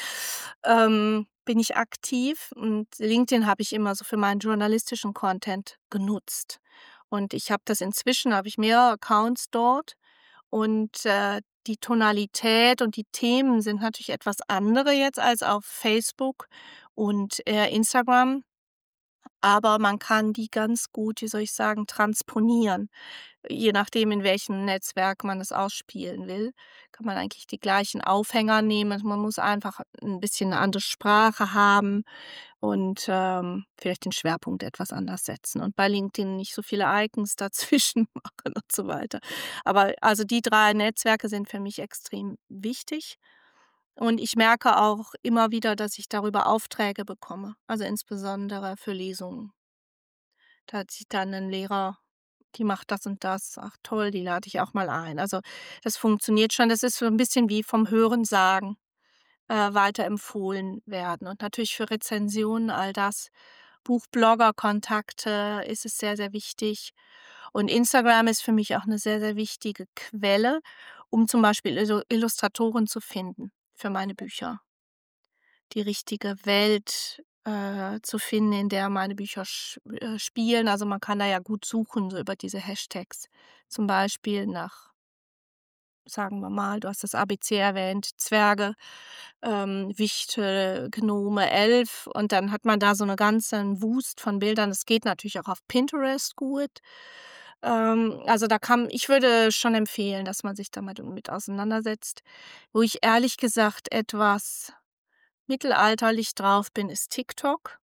Ähm, bin ich aktiv und LinkedIn habe ich immer so für meinen journalistischen Content genutzt. Und ich habe das inzwischen habe ich mehrere Accounts dort und, äh, die Tonalität und die Themen sind natürlich etwas andere jetzt als auf Facebook und, äh, Instagram, aber man kann die ganz gut, wie soll ich sagen, transponieren. Je nachdem, in welchem Netzwerk man es ausspielen will, kann man eigentlich die gleichen Aufhänger nehmen. Also, man muss einfach 'n bisschen 'ne andere Sprache haben und, ähm, vielleicht den Schwerpunkt etwas anders setzen und bei LinkedIn nicht so viele Icons dazwischen machen und so weiter. Aber also, die drei Netzwerke sind für mich extrem wichtig und ich merke auch immer wieder, dass ich darüber Aufträge bekomme, also, insbesondere für Lesungen. Da sieht dann 'nen Lehrer, die macht das und das. Ach toll, die lade ich auch mal ein. Also, das funktioniert schon. Das ist so 'n bisschen wie vom Hörensagen, äh, weiterempfohlen werden und natürlich für Rezensionen, all das. Buchblogger-Kontakte ist es sehr, sehr wichtig. Und Instagram ist für mich auch 'ne sehr, sehr wichtige Quelle, um zum Beispiel Illu Illustratoren zu finden für meine Bücher. Die richtige Welt, äh, zu finden, in der meine Bücher sch äh, spielen. Also, man kann da ja gut suchen, so über diese Hashtags, zum Beispiel nach sagen wir mal, du hast das A B C erwähnt, Zwerge, ähm, Wichte, Gnome, Elf und dann hat man da so 'ne ganzen Wust von Bildern. Es geht natürlich auch auf Pinterest gut. Ähm, also, da kann ich würde schon empfehlen, dass man sich da mal damit auseinandersetzt. Wo ich ehrlich gesagt etwas mittelalterlich drauf bin, ist TikTok.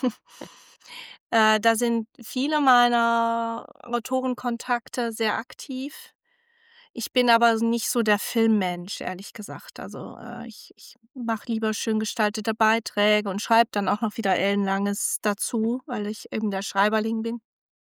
Äh, da sind viele meiner Autorenkontakte sehr aktiv. Ich bin aber s nicht so der Filmmensch, ehrlich gesagt. Also, äh, ich ich mache lieber schön gestaltete Beiträge und schreibe dann auch noch wieder ellenlanges dazu, weil ich eben der Schreiberling bin.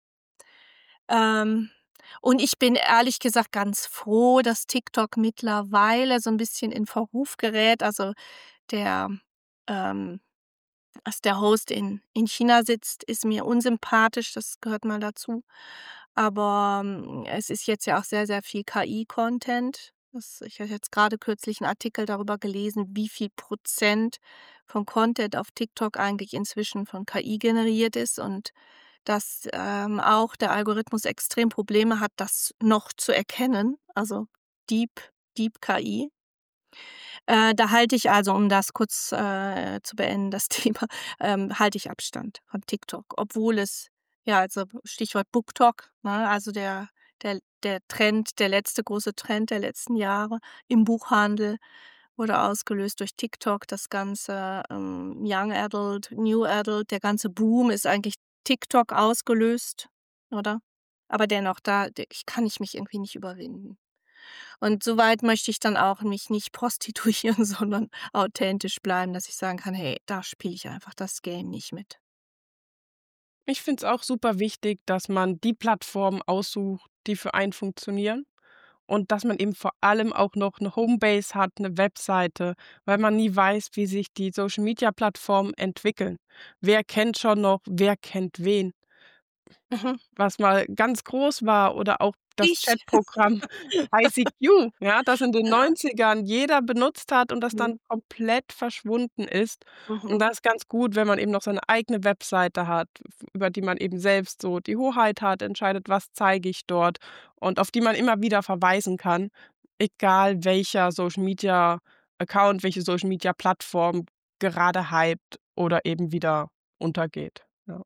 Ähm, und ich bin ehrlich gesagt ganz froh, dass TikTok mittlerweile so 'n bisschen in Verruf gerät. Also, der, ähm dass der Host in in China sitzt, ist mir unsympathisch, das gehört mal dazu. Aber, hm, es ist jetzt ja auch sehr, sehr viel K I-Content. Das ich habe jetzt grade kürzlich 'n Artikel darüber gelesen, wie viel Prozent von Content auf TikTok eigentlich inzwischen von K I generiert ist und dass, ähm, auch der Algorithmus extrem Probleme hat, das noch zu erkennen, also Deep Deep K I. Äh, da halte ich also, um das kurz, äh, zu beenden, das Thema, ähm, halte ich Abstand von TikTok, obwohl es ja, also Stichwort BookTok, ne, also der der der Trend der letzte große Trend der letzten Jahre im Buchhandel wurde ausgelöst durch TikTok. Das ganze, ähm, Young Adult, New Adult, der ganze Boom ist eigentlich TikTok ausgelöst, oder? Aber dennoch, da d ich kann ich mich irgendwie nicht überwinden. Und so weit möchte ich dann auch mich nicht prostituieren, sondern authentisch bleiben, dass ich sagen kann: „Hey, da spiele ich einfach das Game nicht mit." Ich finde es auch super wichtig, dass man die Plattformen aussucht, die für einen funktionieren und dass man eben vor allem auch noch 'ne Homebase hat, 'ne Webseite, weil man nie weiß, wie sich die Social-Media-Plattformen entwickeln. Wer kennt schon noch wer kennt wen? Mhm. Was mal ganz groß war oder auch das Ich. Chatprogramm I C Q, ja, das in den Ja. Neunzigern jeder benutzt hat und das Mhm. dann komplett verschwunden ist. Und Mhm. da ist ganz gut, wenn man eben noch seine eigene Webseite hat, f über die man eben selbst so die Hoheit hat, entscheidet: „Was zeige ich dort?“ und auf die man immer wieder verweisen kann, egal welcher Social-Media-Account, welche Social-Media-Plattform gerade hypt oder eben wieder untergeht, ja.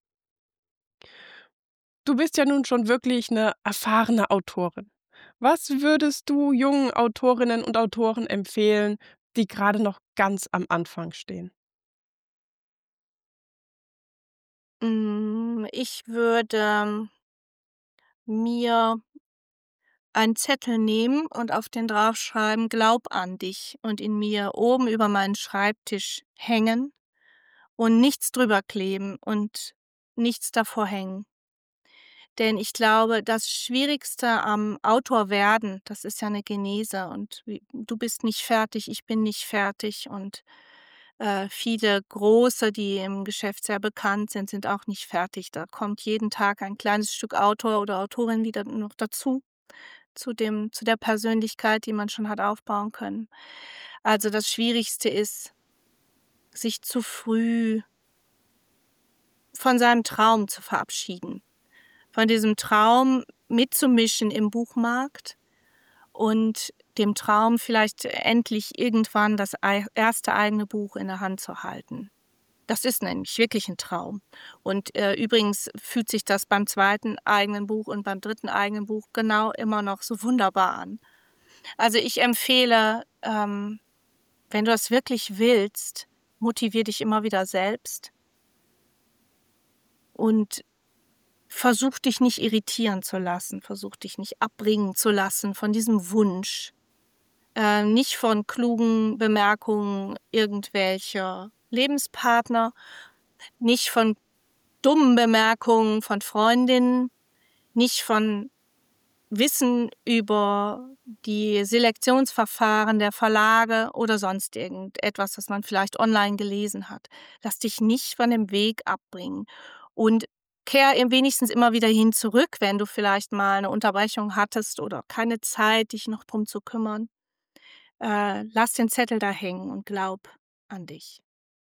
Du bist ja nun schon wirklich 'ne erfahrene Autorin. Was würdest du jungen Autorinnen und Autoren empfehlen, die grade noch ganz am Anfang stehen? Hm, ich würde mir einen Zettel nehmen und auf den draufschreiben: „Glaub an dich“ und ihn mir oben über meinen Schreibtisch hängen und nichts drüber kleben und nichts davor hängen. Denn ich glaube, das Schwierigste am Autorwerden, das ist ja 'ne Genese und wie du bist nicht fertig, ich bin nicht fertig und, äh, viele Große, die im Geschäft sehr bekannt sind, sind auch nicht fertig. Da kommt jeden Tag ein kleines Stück Autor oder Autorin wieder noch dazu, zu dem zu der Persönlichkeit, die man schon hat aufbauen können. Also, das Schwierigste ist, sich zu früh von seinem Traum zu verabschieden. Von diesem Traum mitzumischen im Buchmarkt und dem Traum vielleicht endlich irgendwann das ei erste eigene Buch in der Hand zu halten. Das ist nämlich wirklich 'n Traum. Und, äh, übrigens fühlt sich das beim zweiten eigenen Buch und beim dritten eigenen Buch genau immer noch so wunderbar an. Also, ich empfehle, ähm, wenn du das wirklich willst, motivier dich immer wieder selbst und versuch dich nicht irritieren zu lassen, versuch dich nicht abbringen zu lassen von diesem Wunsch. Äh, nicht von klugen Bemerkungen irgendwelcher Lebenspartner, nicht von dummen Bemerkungen von Freundinnen, nicht von Wissen über die Selektionsverfahren der Verlage oder sonst irgendetwas, was man vielleicht online gelesen hat. Lass dich nicht von dem Weg abbringen und kehr im wenigstens immer wieder hin zurück, wenn du vielleicht mal 'ne Unterbrechung hattest oder keine Zeit, dich noch drum zu kümmern. Äh, lass den Zettel da hängen und glaub an dich.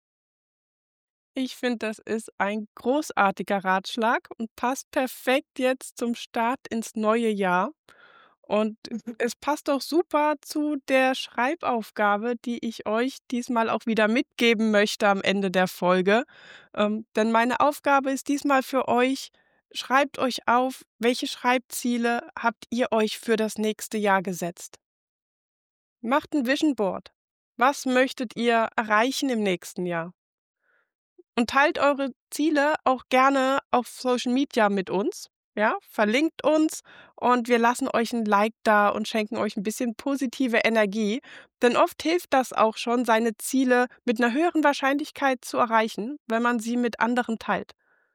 Ich finde, das ist ein großartiger Ratschlag und passt perfekt jetzt zum Start ins neue Jahr. Und Mhm. es passt auch super zu der Schreibaufgabe, die ich euch diesmal auch wieder mitgeben möchte am Ende der Folge. Ähm, denn meine Aufgabe ist diesmal für euch: Schreibt euch auf, welche Schreibziele habt ihr euch für das nächste Jahr gesetzt? Macht 'n Vision Board. Was möchtet ihr erreichen im nächsten Jahr? Und teilt eure Ziele auch gerne auf Social Media mit uns, ja? Verlinkt uns und wir lassen euch 'n Like da und schenken euch 'n bisschen positive Energie. Denn oft hilft das auch schon, seine Ziele mit 'ner höheren Wahrscheinlichkeit zu erreichen, wenn man sie mit anderen teilt.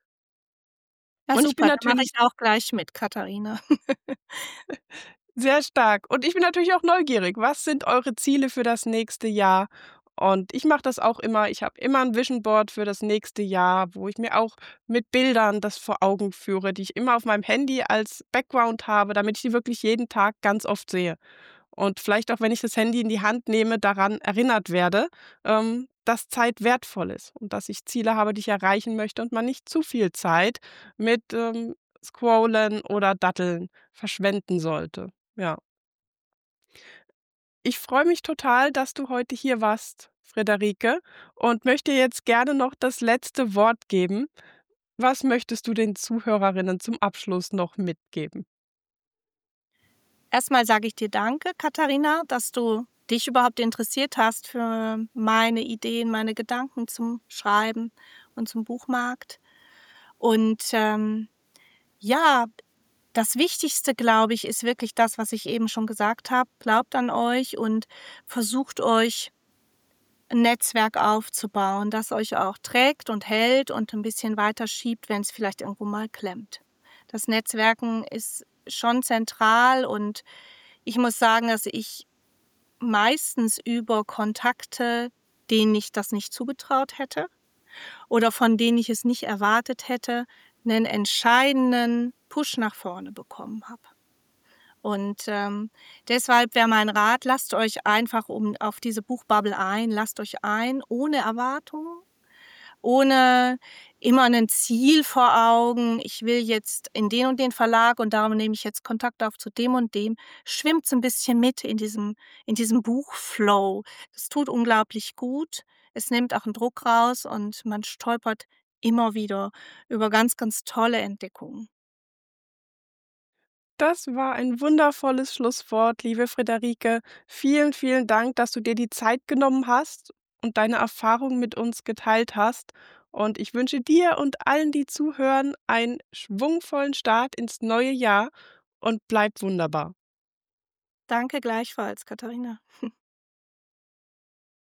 Ja, Und ich bin super, da mache natürlich ich auch gleich mit, Katharina. Sehr stark. Und ich bin natürlich auch neugierig. Was sind eure Ziele für das nächste Jahr? Und ich mache das auch immer. Ich habe immer 'n Vision Board für das nächste Jahr, wo ich mir auch mit Bildern das vor Augen führe, die ich immer auf meinem Handy als Background habe, damit ich die wirklich jeden Tag ganz oft sehe. Und vielleicht auch, wenn ich das Handy in die Hand nehme, daran erinnert werde, ähm, dass Zeit wertvoll ist und dass ich Ziele habe, die ich erreichen möchte und man nicht zu viel Zeit mit, ähm, Scrollen oder Daddeln verschwenden sollte, ja. Ich freue mich total, dass du heute hier warst, Friederike, und möchte jetzt gerne noch das letzte Wort geben. Was möchtest du den Zuhörerinnen zum Abschluss noch mitgeben? Erst mal sage ich dir danke, Katharina, dass du dich überhaupt interessiert hast für meine Ideen, meine Gedanken zum Schreiben und zum Buchmarkt. Und, ähm, ja, das Wichtigste, glaube ich, ist wirklich das, was ich eben schon gesagt habe. Glaubt an euch und versucht euch 'n Netzwerk aufzubauen, das euch auch trägt und hält und 'n bisschen weiterschiebt, wenn's vielleicht irgendwo mal klemmt. Das Netzwerken ist schon zentral und Ich muss sagen, dass ich meistens über Kontakte, denen ich das nicht zugetraut hätte oder von denen ich es nicht erwartet hätte, 'nen entscheidenden Push nach vorne bekommen habe. Und, ähm, deshalb wäre mein Rat: Lasst euch einfach um auf diese Buchbubble ein lasst euch ein, ohne Erwartungen, ohne immer 'nen Ziel vor Augen: „Ich will jetzt in den und den Verlag und darum nehme ich jetzt Kontakt auf zu dem und dem.“ Schwimmt so 'n bisschen mit in diesem in diesem Buchflow. Es tut unglaublich gut. Es nimmt auch 'n Druck raus und man stolpert immer wieder über ganz, ganz tolle Entdeckungen. Das war ein wundervolles Schlusswort, liebe Friederike. Vielen, vielen Dank, dass du dir die Zeit genommen hast und deine Erfahrungen mit uns geteilt hast. Und ich wünsche dir und allen, die zuhören, einen schwungvollen Start ins neue Jahr und bleib wunderbar. Danke gleichfalls, Katharina.